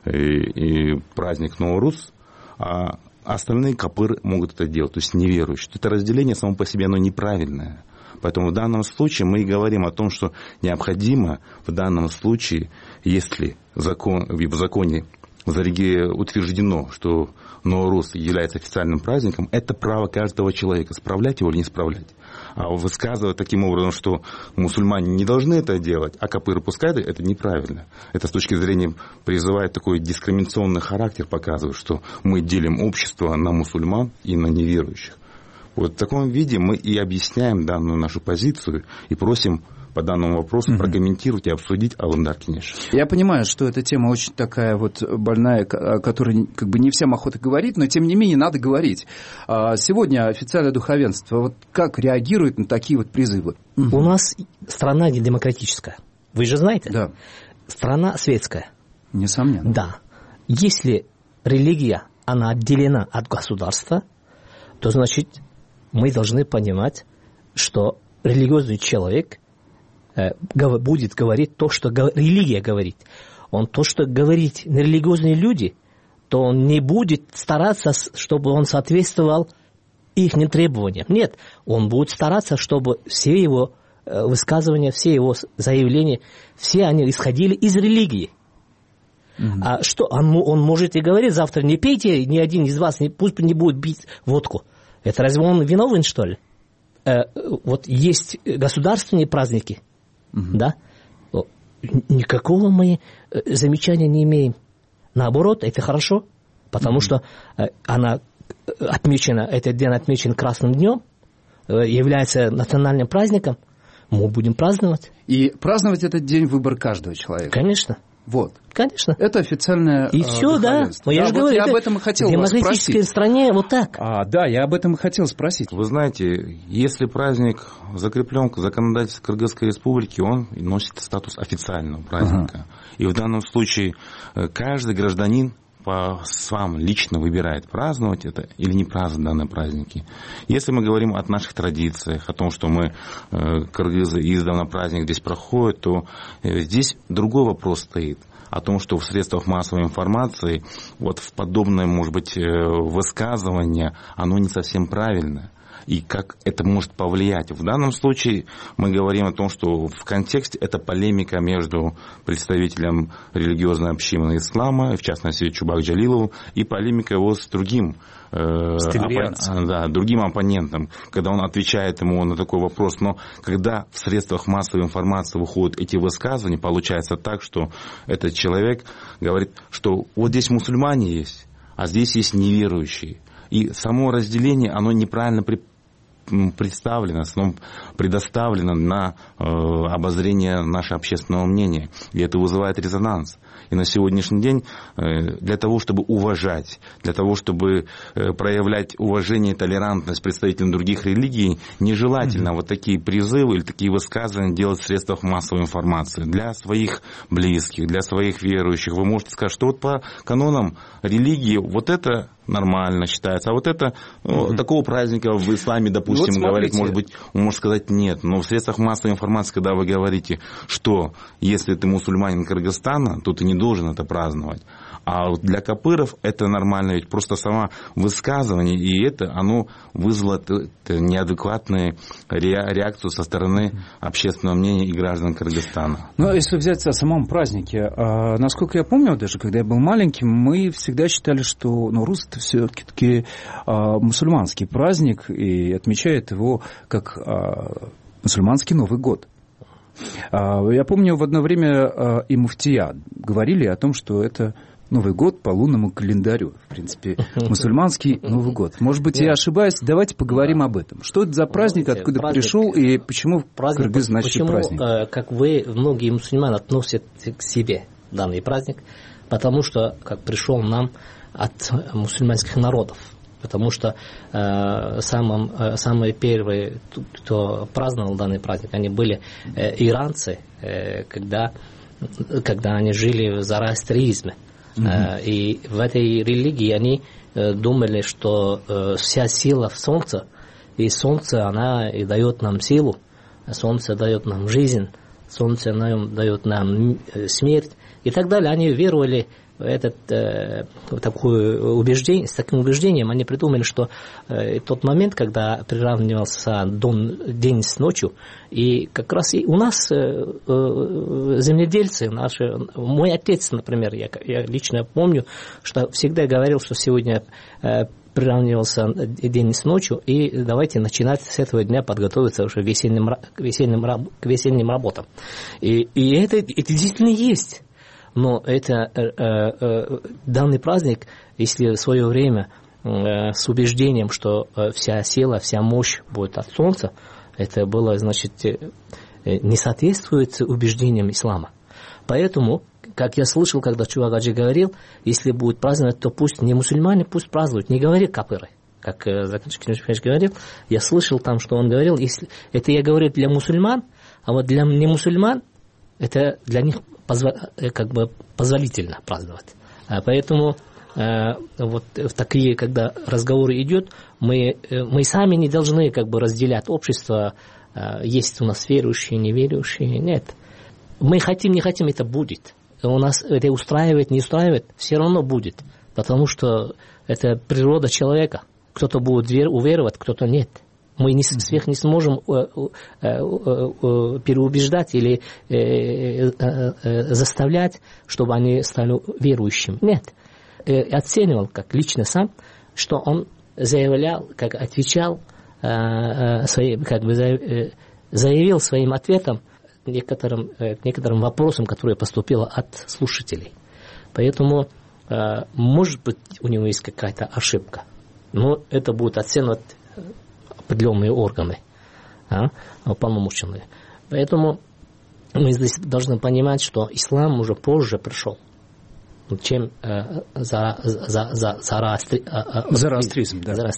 и праздник Норуз, а остальные капыры могут это делать, то есть неверующие. Это разделение само по себе оно неправильное. Поэтому в данном случае мы и говорим о том, что необходимо в данном случае, если в законе утверждено, что Норуз является официальным праздником, это право каждого человека, справлять его или не справлять. А высказывать таким образом, что мусульмане не должны это делать, а капыры пускай, это неправильно. Это с точки зрения призывает такой дискриминационный характер, показывает, что мы делим общество на мусульман и на неверующих. Вот в таком виде мы и объясняем данную нашу позицию и просим по данному вопросу прокомментировать и обсудить Алымдар Кенеши. Я понимаю, что эта тема очень такая вот больная, о которой как бы не всем охота говорить, но тем не менее надо говорить. Сегодня официальное духовенство вот как реагирует на такие вот призывы? У нас страна не демократическая. Вы же знаете? Да. Страна светская. Несомненно. Да. Если религия, она отделена от государства, то значит мы должны понимать, что религиозный человек будет говорить то, что религия говорит. Он то, что говорит религиозные люди, то он не будет стараться, чтобы он соответствовал их требованиям. Нет, он будет стараться, чтобы все его высказывания, все его заявления, все они исходили из религии. А что он может и говорить завтра: не пейте, ни один из вас, пусть не будет пить водку. Это разве он виновен, что ли? Вот есть государственные праздники, да? Никакого мы замечания не имеем. Наоборот, это хорошо, потому что она этот день отмечен Красным днем, является национальным праздником, мы будем праздновать. И праздновать этот день выбор каждого человека. Конечно. Вот. Конечно. Это официальное и все, да. Но я же говорю, я об этом и хотел вас спросить. В демократической стране вот так. Да, я об этом и хотел спросить. Вы знаете, если праздник закреплен в законодательстве Кыргызской Республики, он носит статус официального праздника. И в данном случае каждый гражданин сам лично выбирает, праздновать это или не праздновать данные праздники. Если мы говорим о наших традициях, о том, что мы, кыргызы, издавна праздник здесь проходит, то здесь другой вопрос стоит. О том, что в средствах массовой информации вот в подобное, может быть, высказывание, оно не совсем правильное. И как это может повлиять. В данном случае мы говорим о том, что в контексте это полемика между представителем религиозной общины ислама, в частности Чубак Джалиловым, и полемика его с другим другим оппонентом, когда он отвечает ему на такой вопрос. Но когда в средствах массовой информации выходят эти высказывания, получается так, что этот человек говорит, что вот здесь мусульмане есть, а здесь есть неверующие. И само разделение, оно неправильно представлено, предоставлено на обозрение нашего общественного мнения. И это вызывает резонанс. И на сегодняшний день для того, чтобы уважать, для того, чтобы проявлять уважение и толерантность представителям других религий, нежелательно вот такие призывы или такие высказывания делать в средствах массовой информации. Для своих близких, для своих верующих вы можете сказать, что вот по канонам религии вот это нормально считается, а вот это такого праздника в исламе, допустим, вот говорить, может быть, он может сказать нет. Но в средствах массовой информации, когда вы говорите, что если ты мусульманин Кыргызстана, то ты не должен это праздновать. А вот для капыров это нормально, ведь просто само высказывание, и оно вызвало неадекватную реакцию со стороны общественного мнения и граждан Кыргызстана. Ну, если взять о самом празднике, насколько я помню, даже когда я был маленьким, мы всегда считали, что Нурус это все-таки мусульманский праздник, и отмечает его как мусульманский Новый год. Я помню, в одно время и муфтия говорили о том, что это Новый год по лунному календарю. В принципе, мусульманский Новый год. Может быть, я ошибаюсь. Давайте поговорим об этом. Что это за праздник, откуда пришел и почему кыргызы начали праздник? Почему, как вы, многие мусульмане относят к себе данный праздник? Потому что как пришел нам от мусульманских народов. Потому что самые первые, кто праздновал данный праздник, они были иранцы, когда они жили в зороастризме. И в этой религии они думали, что вся сила в солнце, и солнце, она и дает нам силу, солнце дает нам жизнь, солнце дает нам смерть и так далее. Они веровали в такое убеждение, с таким убеждением они придумали, что тот момент, когда приравнивался день с ночью, и как раз и у нас земледельцы, мой отец, например, я лично помню, что всегда говорил, что сегодня приравнивался день с ночью, и давайте начинать с этого дня подготовиться уже к весенним работам. И это действительно есть. Но данный праздник, если в свое время с убеждением, что вся сила, вся мощь будет от солнца, это было, значит, не соответствует убеждениям ислама. Поэтому, как я слышал, когда Чубак Аджи говорил, если будут праздновать, то пусть не мусульмане, пусть празднуют, не говори капыры. Как Заканчик Киношевич говорил, я слышал там, что он говорил, если это я говорю для мусульман, а вот для немусульман, это для них как бы позволительно праздновать. Поэтому вот в такие, когда разговоры идут, мы сами не должны как бы разделять общество, есть у нас верующие, неверующие, нет. Мы хотим, не хотим, это будет. У нас это устраивает, не устраивает, все равно будет, потому что это природа человека. Кто-то будет уверовать, кто-то нет. Мы всех не сможем переубеждать или заставлять, чтобы они стали верующими. Нет. Оценивал как лично сам, что он заявлял, как отвечал, заявил своим ответом некоторым вопросам, которые поступило от слушателей. Поэтому может быть, у него есть какая-то ошибка, но это будет оценивать определенные органы, уполномоченные. Поэтому мы здесь должны понимать, что ислам уже позже пришел, чем зороастризм.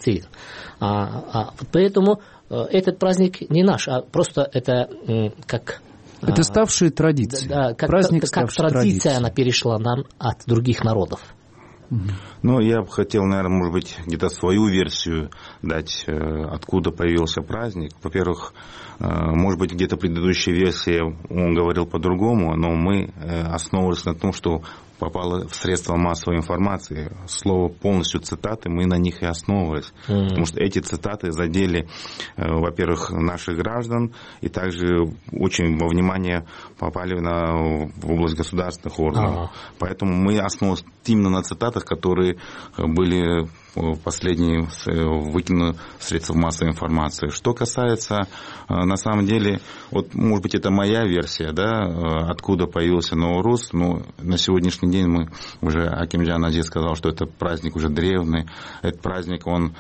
Поэтому этот праздник не наш, а просто это как... Это ставшие традиции. Да, как традиция, традиция она перешла нам от других народов. Ну, я бы хотел, наверное, может быть, где-то свою версию дать, откуда появился праздник. Во-первых, может быть, где-то в предыдущей версии он говорил по-другому, но мы основывались на том, что попало в средства массовой информации. Слово полностью цитаты, мы на них и основывались. Потому что эти цитаты задели, во-первых, наших граждан, и также очень во внимание попали в область государственных органов. Поэтому мы основывались именно на цитатах, которые были последние выкинуты в средства массовой информации. Что касается, на самом деле, вот, может быть, это моя версия, да, откуда появился Наурус, но на сегодняшний день мы уже, Акимджан Азиз сказал, что это праздник уже древний. Этот праздник, он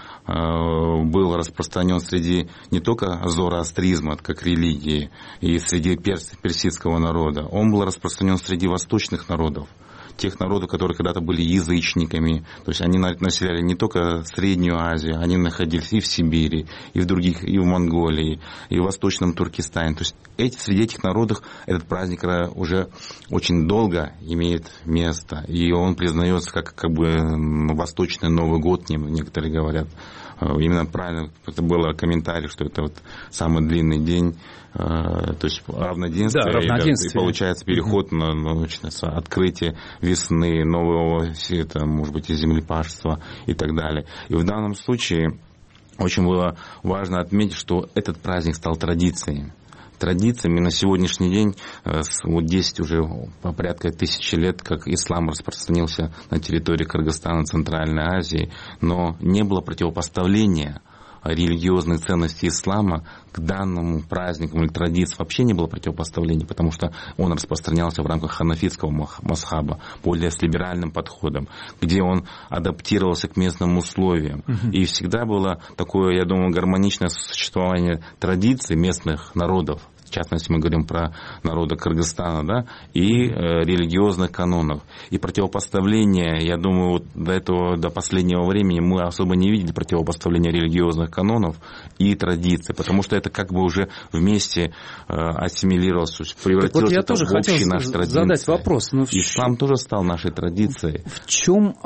был распространен среди не только зороастризма, как религии, и среди персидского народа, он был распространен среди восточных народов. Тех народов, которые когда-то были язычниками. То есть они населяли не только Среднюю Азию, они находились и в Сибири, и в других, и в Монголии, и в Восточном Туркестане. То есть среди этих народов этот праздник уже очень долго имеет место. И он признается как бы Восточный Новый год, некоторые говорят. Именно правильно, это было комментарий, что это вот самый длинный день, то есть равноденствие, да, равноденствие. И получается переход на открытие весны, нового света, может быть, и землепашества и так далее. И в данном случае очень было важно отметить, что этот праздник стал традицией. Традициями на сегодняшний день, вот 10 уже порядка 1000 лет, как ислам распространился на территории Кыргызстана, Центральной Азии, но не было противопоставления религиозной ценности ислама к данному празднику или традиции. Вообще не было противопоставления, потому что он распространялся в рамках ханафитского мазхаба, более с либеральным подходом, где он адаптировался к местным условиям. И всегда было такое, я думаю, гармоничное существование традиций местных народов. В частности, мы говорим про народы Кыргызстана, да, и религиозных канонов. И противопоставление, я думаю, вот до последнего времени мы особо не видели противопоставления религиозных канонов и традиций, потому что это как бы уже вместе ассимилировалось, превратилось в общие наши традиции. Задать вопрос. Ислам тоже стал нашей традицией. В чем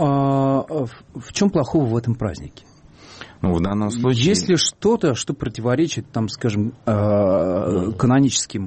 плохого в этом празднике? Ну, в данном случае... Есть ли что-то, что противоречит, там, скажем, канонической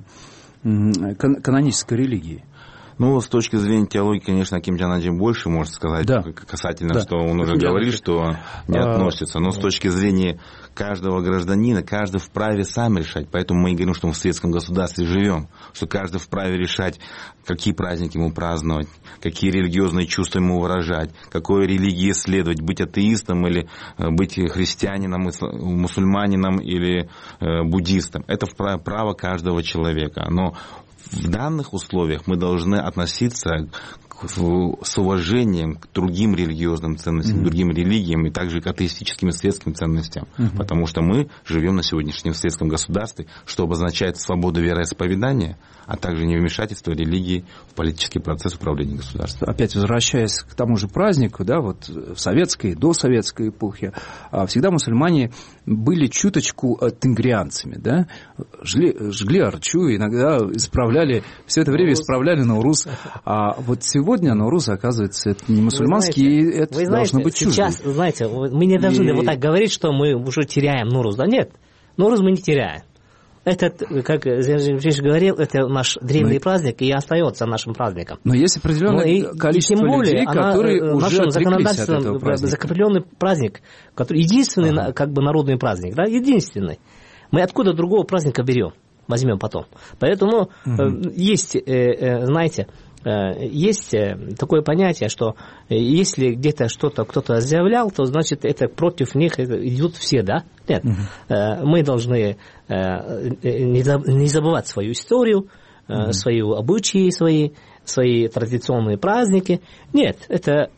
религии? Ну, с точки зрения теологии, конечно, Акимджан Азиз больше может сказать, да, касательно, да, что он уже говорил, что не относится. Но с точки зрения каждого гражданина, каждый вправе сам решать. Поэтому мы и говорим, что мы в светском государстве живем, что каждый вправе решать, какие праздники ему праздновать, какие религиозные чувства ему выражать, какой религии следовать, быть атеистом или быть христианином, мусульманином или буддистом. Это право каждого человека. Но в данных условиях мы должны относиться с уважением к другим религиозным ценностям, к другим религиям и также к атеистическим и светским ценностям. Потому что мы живем на сегодняшнем светском государстве, что обозначает свободу вероисповедания, а также невмешательство религии в политический процесс управления государством. Опять возвращаясь к тому же празднику, да, вот в советской, досоветской эпохе, всегда мусульмане были чуточку тенгрианцами, да, жгли арчу, иногда все это время исправляли Наурус, а вот сегодня Наурус, оказывается, это не мусульманский, и это должно быть чуждо. Сейчас, знаете, мы не должны вот так говорить, что мы уже теряем Наурус, да, нет, Наурус мы не теряем. Этот, как Жиш говорил, это наш древний праздник и остается нашим праздником. Но есть определенное количество людей, которые уже отреклись от этого праздника. Закрепленный праздник, который единственный как бы народный праздник, да, единственный. Мы откуда другого праздника берем, возьмем потом. Поэтому есть, знаете, есть такое понятие, что если где-то что-то кто-то заявлял, то значит это против них идут все, да? Нет. Мы должны не забывать свою историю, свои обычаи, свои традиционные праздники. Нет, это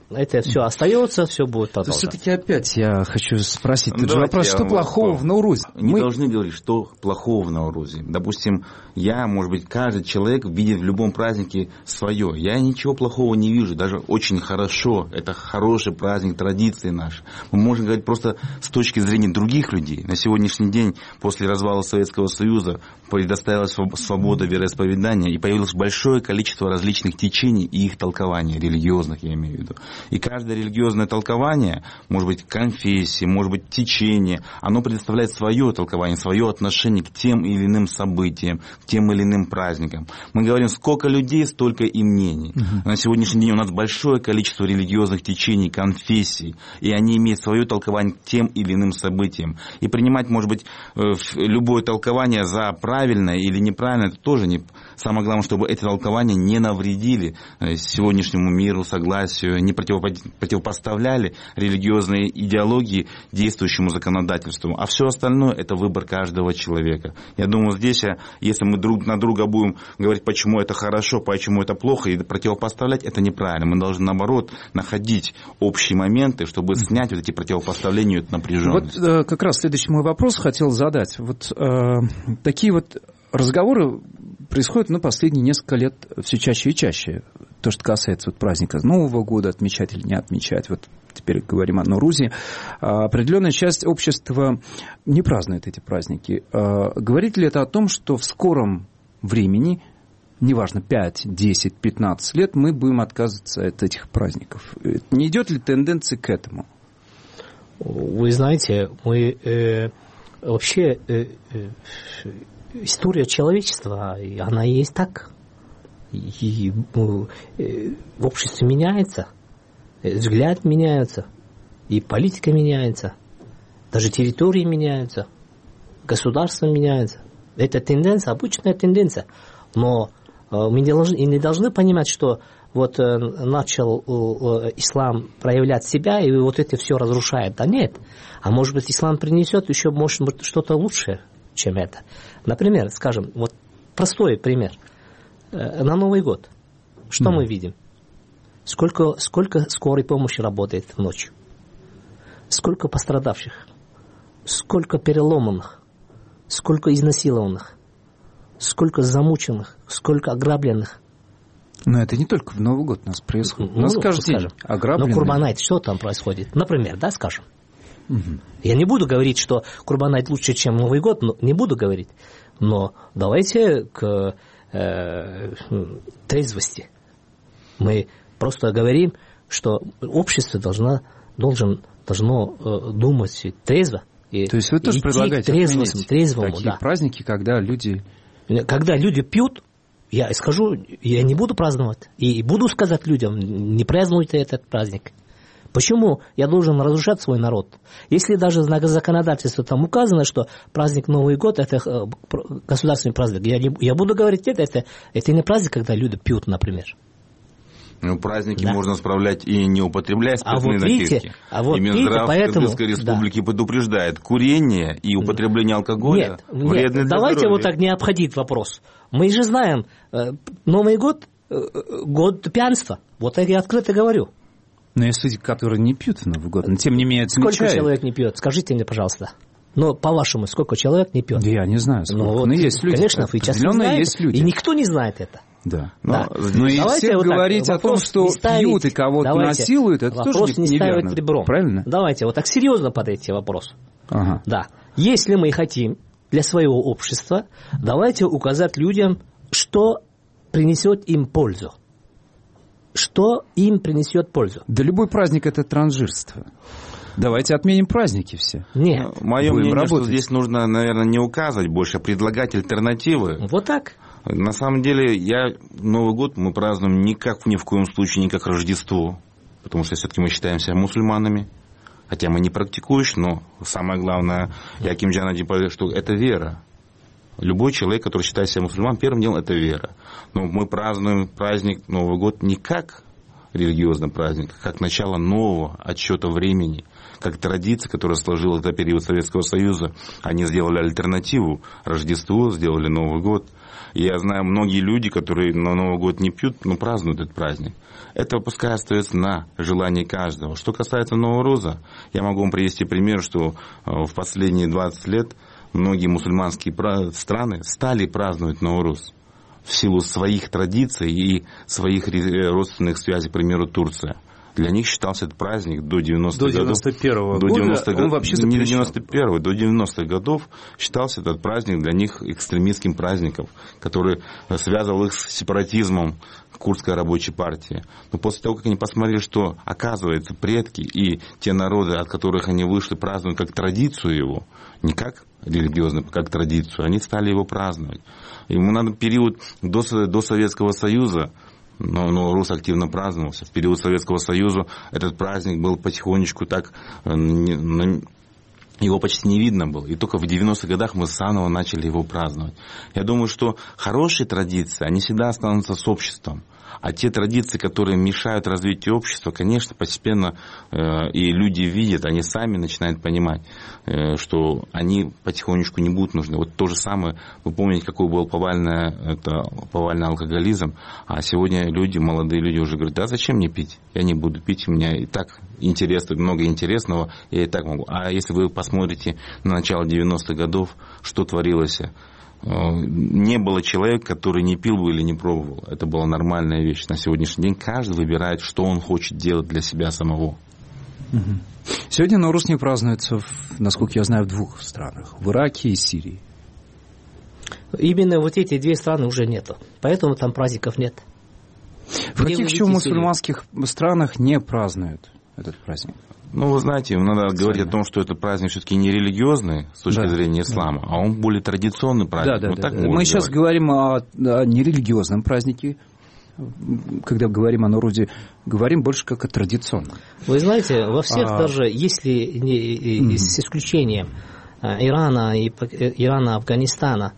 это все остается, все будет продолжаться. Все-таки опять я хочу спросить тот же вопрос, что плохого в Наурузе? Не должны говорить, что плохого в Наурузе. Допустим, может быть, каждый человек видит в любом празднике свое. Я ничего плохого не вижу, даже очень хорошо. Это хороший праздник, традиции наши. Мы можем говорить просто с точки зрения других людей. На сегодняшний день, после развала Советского Союза, предоставилась свобода вероисповедания, и появилось большое количество различных течений и их толкований, религиозных, я имею в виду. И каждое религиозное толкование, может быть, конфессии, может быть, течение, оно предоставляет свое толкование, свое отношение к тем или иным событиям, к тем или иным праздникам. Мы говорим, сколько людей, столько и мнений. На сегодняшний день у нас большое количество религиозных течений, конфессий, и они имеют свое толкование к тем или иным событиям. И принимать, может быть, любое толкование за правильное или неправильное, это тоже не... Самое главное, чтобы эти толкования не навредили сегодняшнему миру, согласию, не противопоставляли религиозные идеологии действующему законодательству. А все остальное – это выбор каждого человека. Я думаю, здесь, если мы друг на друга будем говорить, почему это хорошо, почему это плохо, и противопоставлять, это неправильно. Мы должны, наоборот, находить общие моменты, чтобы снять вот эти противопоставления, эту напряженность. Вот как раз следующий мой вопрос хотел задать. Вот такие вот разговоры происходят последние несколько лет все чаще и чаще. То, что касается праздника Нового года, отмечать или не отмечать. Вот теперь говорим о Наурузе. Определенная часть общества не празднует эти праздники. Говорит ли это о том, что в скором времени, неважно, 5, 10, 15 лет, мы будем отказываться от этих праздников? Не идет ли тенденция к этому? Вы знаете, мы вообще... История человечества, она и есть так. И в обществе меняется, взгляд меняется, и политика меняется, даже территории меняются, государство меняется. Это тенденция, обычная тенденция. Но мы не должны понимать, что вот начал ислам проявлять себя, и вот это все разрушает. Да нет. А может быть, ислам принесет еще, может быть, что-то лучшее, чем это. Например, скажем, вот простой пример. На Новый год что мы видим? Сколько скорой помощи работает в ночь? Сколько пострадавших? Сколько переломанных? Сколько изнасилованных? Сколько замученных? Сколько ограбленных? Но это не только в Новый год у нас происходит. У нас каждый день ограбленные. Но Курбан-айт, что там происходит? Например, да, скажем. Я не буду говорить, что Курбан-айт лучше, чем Новый год, не буду говорить. Но давайте к трезвости. Мы просто говорим, что общество должно думать трезво. То есть вы тоже предлагаете отменить такие праздники, когда люди... Когда люди пьют, я скажу, я не буду праздновать. И буду сказать людям, не празднуйте этот праздник. Почему я должен разрушать свой народ? Если даже на законодательстве там указано, что праздник Новый год – это государственный праздник, я буду говорить, это не праздник, когда люди пьют, например. Ну, праздники можно справлять и не употребляя спиртные напитки. И Минздрав Кыргызской Республики предупреждает, курение и употребление алкоголя вредны для давайте здоровья. вот так не обходить вопрос. Мы же знаем, Новый год – год пьянства. Вот я открыто говорю. Но есть люди, которые не пьют в Новый год, но тем не менее отмечают. Сколько человек не пьет? Скажите мне, пожалуйста. Но по-вашему, сколько человек не пьет? Я не знаю, сколько. Но есть люди. Конечно, вы сейчас не знаете. И никто не знает это. Да. Но и все говорить о том, что пьют и кого-то насилуют, это тоже вопрос не ставить неверно. ребром. Правильно? Давайте вот так серьезно подойти вопрос. Да. Если мы хотим для своего общества, давайте указать людям, что принесет им пользу. Что им принесет пользу? Да любой праздник – это транжирство. Давайте отменим праздники все. Нет. Мое мнение, что здесь нужно, наверное, не указывать больше, а предлагать альтернативы. Вот так. На самом деле, Новый год мы празднуем ни в коем случае не как Рождество, потому что все-таки мы считаемся мусульманами, хотя мы не практикующие, но самое главное, Яким Джанади говорит, что это вера. Любой человек, который считает себя мусульманом, первым делом это вера. Но мы празднуем праздник Новый год не как религиозный праздник, как начало нового отсчета времени, как традиция, которая сложилась до периода Советского Союза. Они сделали альтернативу. Рождество, сделали Новый год. И я знаю многие люди, которые на Новый год не пьют, но празднуют этот праздник. Это пускай остается на желании каждого. Что касается Нового Роза, я могу вам привести пример, что в последние 20 лет многие мусульманские страны стали праздновать Новый Роз в силу своих традиций и своих родственных связей, к примеру, Турция. Для них считался этот праздник до 90-х годов. До 91-го года он вообще запрещал. Не до 91-го, до 90-х годов считался этот праздник для них экстремистским праздником, который связывал их с сепаратизмом Курдской рабочей партии. Но после того, как они посмотрели, что, оказывается, предки и те народы, от которых они вышли, празднуют как традицию его, не как религиозную, как традицию, они стали его праздновать. Ему надо период до Советского Союза, но Новый Роз активно праздновался. В период Советского Союза этот праздник был потихонечку так, его почти не видно было. И только в 90-х годах мы заново начали его праздновать. Я думаю, что хорошие традиции, они всегда останутся с обществом. А те традиции, которые мешают развитию общества, конечно, постепенно и люди видят, они сами начинают понимать, что они потихонечку не будут нужны. Вот то же самое, вы помните, какой был повальный алкоголизм, а сегодня люди, молодые люди уже говорят, да зачем мне пить? Я не буду пить, у меня и так интересно, много интересного, я и так могу. А если вы посмотрите на начало 90-х годов, что творилось, не было человека, который не пил бы или не пробовал. Это была нормальная вещь. На сегодняшний день каждый выбирает, что он хочет делать для себя самого. Сегодня Новый Роз не празднуется, насколько я знаю, в двух странах. В Ираке и Сирии. Именно вот эти две страны уже нету. Поэтому там праздников нет. В каких еще мусульманских странах не празднуют этот праздник? Ну, вы знаете, надо говорить о том, что этот праздник все-таки не религиозный с точки зрения ислама, а он более традиционный праздник. Мы сейчас говорим о нерелигиозном празднике. Когда говорим о Новом Розе, говорим больше как о традиционном. Вы знаете, во всех даже, если с исключением Ирана, Афганистана,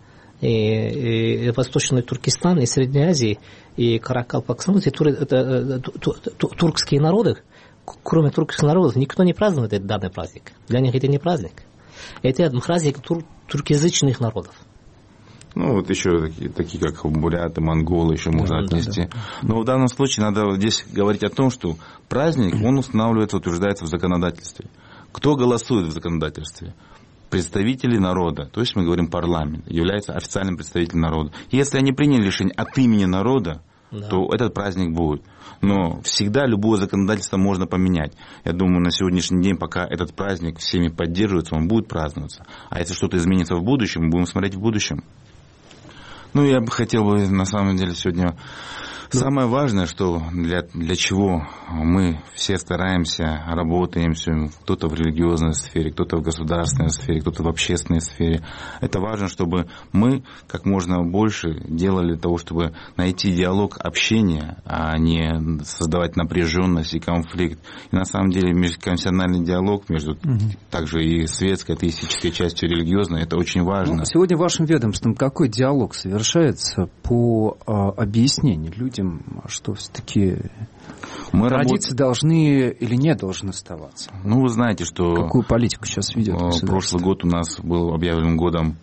и Восточный Туркестан, и Средней Азии, и Каракалпакстан, это туркские народы, кроме туркских народов, никто не празднует этот данный праздник. Для них это не праздник. Это праздник туркоязычных народов. Ну, вот еще такие как буряты, монголы еще можно отнести. Но в данном случае надо здесь говорить о том, что праздник, он устанавливается, утверждается в законодательстве. Кто голосует в законодательстве? Представители народа, то есть мы говорим парламент, является официальным представителем народа. Если они приняли решение от имени народа, то этот праздник будет. Но всегда любое законодательство можно поменять. Я думаю, на сегодняшний день, пока этот праздник всеми поддерживается, он будет праздноваться. А если что-то изменится в будущем, мы будем смотреть в будущем. Ну, я бы хотел на самом деле сегодня... Самое важное, что для чего мы все стараемся, работаем, кто-то в религиозной сфере, кто-то в государственной сфере, кто-то в общественной сфере. Это важно, чтобы мы как можно больше делали для того, чтобы найти диалог, общение, а не создавать напряженность и конфликт. И на самом деле межконфессиональный диалог между также и светской, атеистической частью, религиозной, это очень важно. Сегодня вашим ведомством какой диалог совершается по объяснению людям, что все-таки традиции должны или не должны оставаться? Ну, вы знаете, что... Какую политику сейчас ведет государство? Прошлый год у нас был объявлен годом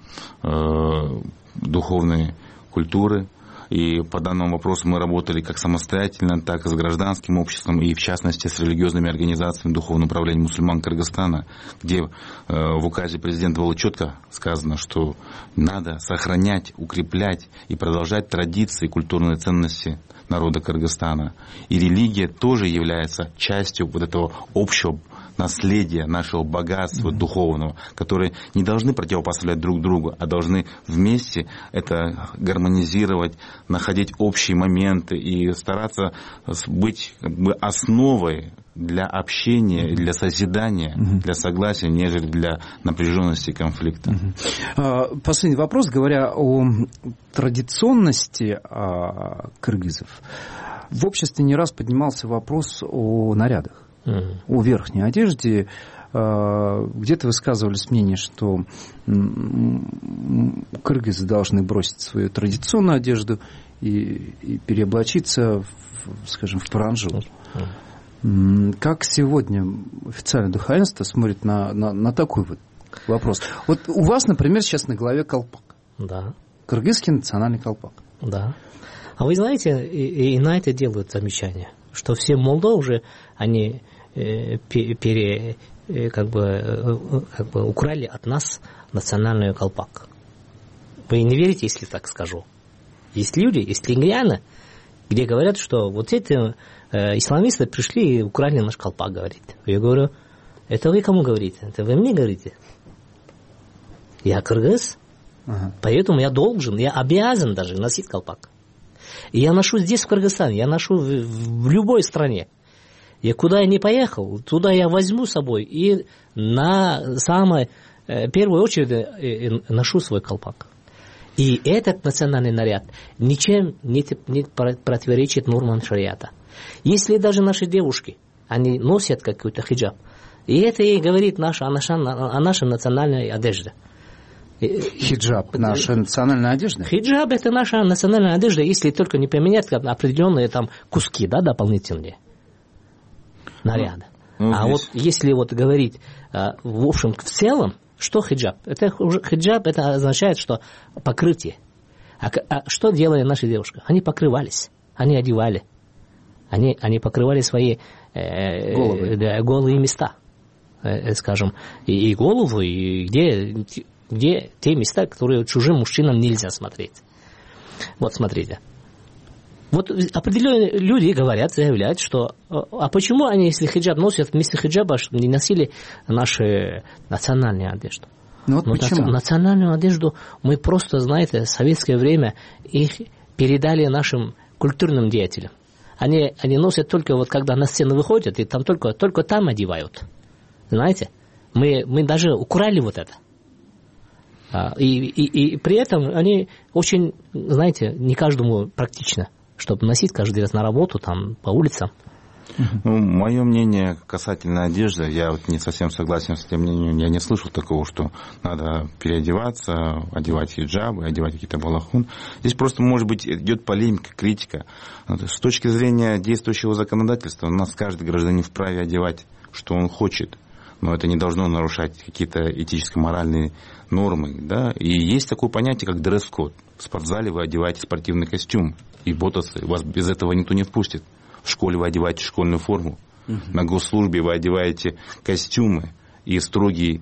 духовной культуры. И по данному вопросу мы работали как самостоятельно, так и с гражданским обществом, и в частности с религиозными организациями Духовного управления мусульман Кыргызстана, где в указе президента было четко сказано, что надо сохранять, укреплять и продолжать традиции и культурные ценности народа Кыргызстана. И религия тоже является частью вот этого общего наследия, нашего богатства духовного, которые не должны противопоставлять друг другу, а должны вместе это гармонизировать, находить общие моменты и стараться быть как бы основой для общения, для созидания, для согласия, нежели для напряженности и конфликта. Последний вопрос, говоря о традиционности кыргызов. В обществе не раз поднимался вопрос о нарядах. О верхней одежде. Где-то высказывались мнение, что кыргызы должны бросить свою традиционную одежду и переоблачиться, скажем, в паранджу. Как сегодня официальное духовенство смотрит на такой вот вопрос? Вот у вас, например, сейчас на голове колпак. Да. Кыргызский национальный колпак. Да. А вы знаете, и на это делают замечание, что все молдовы уже, они как бы украли от нас национальный колпак. Вы не верите, если так скажу? Есть люди, есть лингвианы, где говорят, что вот эти исламисты пришли и украли наш колпак, говорит. Я говорю, это вы кому говорите? Это вы мне говорите? Я кыргыз, поэтому я должен, я обязан даже носить колпак. И я ношу здесь, в Кыргызстане, я ношу в любой стране. И куда я не поехал, туда я возьму с собой и на самой первую очередь ношу свой колпак. И этот национальный наряд ничем не противоречит нормам шариата. Если даже наши девушки, они носят какой-то хиджаб, и это и говорит о нашей национальной одежде. Хиджаб – наша национальная одежда? Хиджаб – это наша национальная одежда, если только не поменять определенные там куски, да, дополнительные наряда. Вот если вот говорить в общем, в целом, что хиджаб? Хиджаб это означает, что покрытие. А что делали наши девушки? Они покрывались, они одевали, они покрывали свои голые места, скажем, и голову, и где те места, которые чужим мужчинам нельзя смотреть. Вот смотрите. Вот определенные люди говорят, заявляют, что а почему они, если хиджаб носят, вместо хиджаба не носили нашу национальную одежду? Вот почему? Национальную одежду мы просто, знаете, в советское время их передали нашим культурным деятелям. Они носят только вот когда на сцену выходят, и там только там одевают. Знаете? Мы даже украли вот это. И при этом они очень, знаете, не каждому практично, чтобы носить каждый раз на работу, там, по улицам. Мое мнение касательно одежды, я вот не совсем согласен с тем мнением, я не слышал такого, что надо переодеваться, одевать хиджабы, одевать какие-то балахун. Здесь просто, может быть, идет полемика, критика. С точки зрения действующего законодательства, у нас каждый гражданин вправе одевать, что он хочет, но это не должно нарушать какие-то этическо-моральные нормы. Да? И есть такое понятие, как дресс-код. В спортзале вы одеваете спортивный костюм и ботасы, вас без этого никто не впустит. В школе вы одеваете школьную форму, на госслужбе вы одеваете костюмы и строгую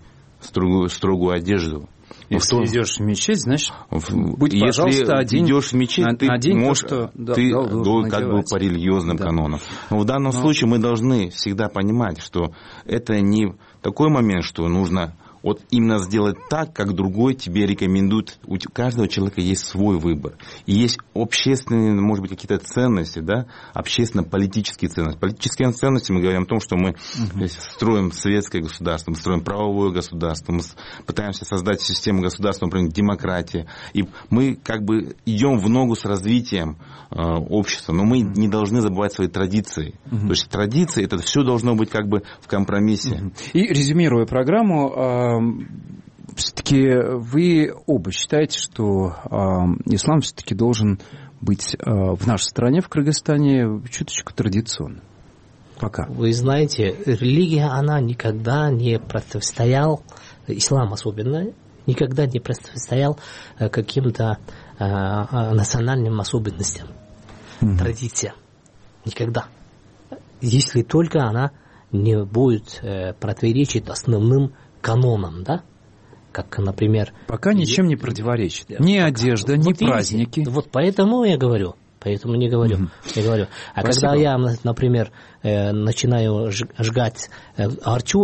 одежду. Если идешь в мечеть, значит, пожалуйста, одень. Если идешь в мечеть, ты можешь, ты должен как бы по религиозным канонам. Но в данном случае мы должны всегда понимать, что это не такой момент, что нужно вот именно сделать так, как другой тебе рекомендует. У каждого человека есть свой выбор. И есть общественные, может быть, какие-то ценности, да, общественно-политические ценности. Политические ценности, мы говорим о том, что мы строим светское государство, мы строим правовое государство, мы пытаемся создать систему государственного управления, демократии. И мы как бы идем в ногу с развитием общества, но мы не должны забывать свои традиции. То есть традиции, это все должно быть как бы в компромиссе. И резюмируя программу, все-таки вы оба считаете, что ислам все-таки должен быть в нашей стране, в Кыргызстане, чуточку традиционным? Пока. Вы знаете, религия, она никогда не противостояла, ислам особенно, никогда не противостоял каким-то национальным особенностям, традициям. Никогда. Если только она не будет противоречить основным канонам, да? Как, например... Пока ничем не противоречит. Ни одежда, ни праздники. Вот поэтому я говорю. Поэтому не говорю. Я говорю. А когда я, например, начинаю жгать арчу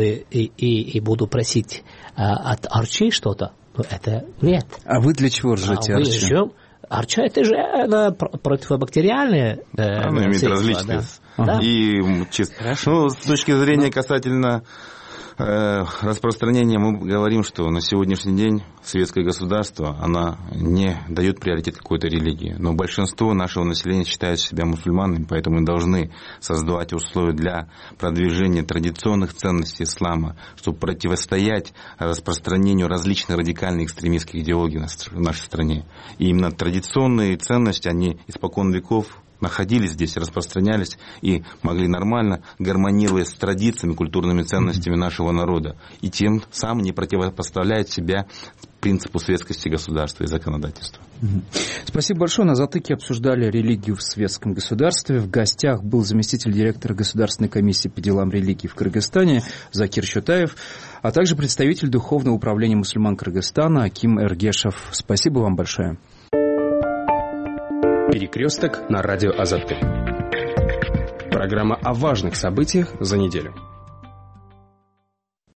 и буду просить от арчи что-то, это нет. А вы для чего ржете арчу? Арча это же противобактериальное имеет различные. Да. И с точки зрения касательно распространения, мы говорим, что на сегодняшний день светское государство, оно не дает приоритет какой-то религии. Но большинство нашего населения считает себя мусульманами, поэтому мы должны создавать условия для продвижения традиционных ценностей ислама, чтобы противостоять распространению различных радикальных экстремистских идеологий в нашей стране. И именно традиционные ценности, они испокон веков находились здесь, распространялись и могли нормально, гармонируя с традициями, культурными ценностями нашего народа. И тем самым не противопоставляют себя принципу светскости государства и законодательства. Спасибо большое. На «Затыке» обсуждали религию в светском государстве. В гостях был заместитель директора Государственной комиссии по делам религии в Кыргызстане Закир Чотаев, а также представитель Духовного управления мусульман Кыргызстана Аким Эргешев. Спасибо вам большое. «Перекресток» на радио «Азатты». Программа о важных событиях за неделю.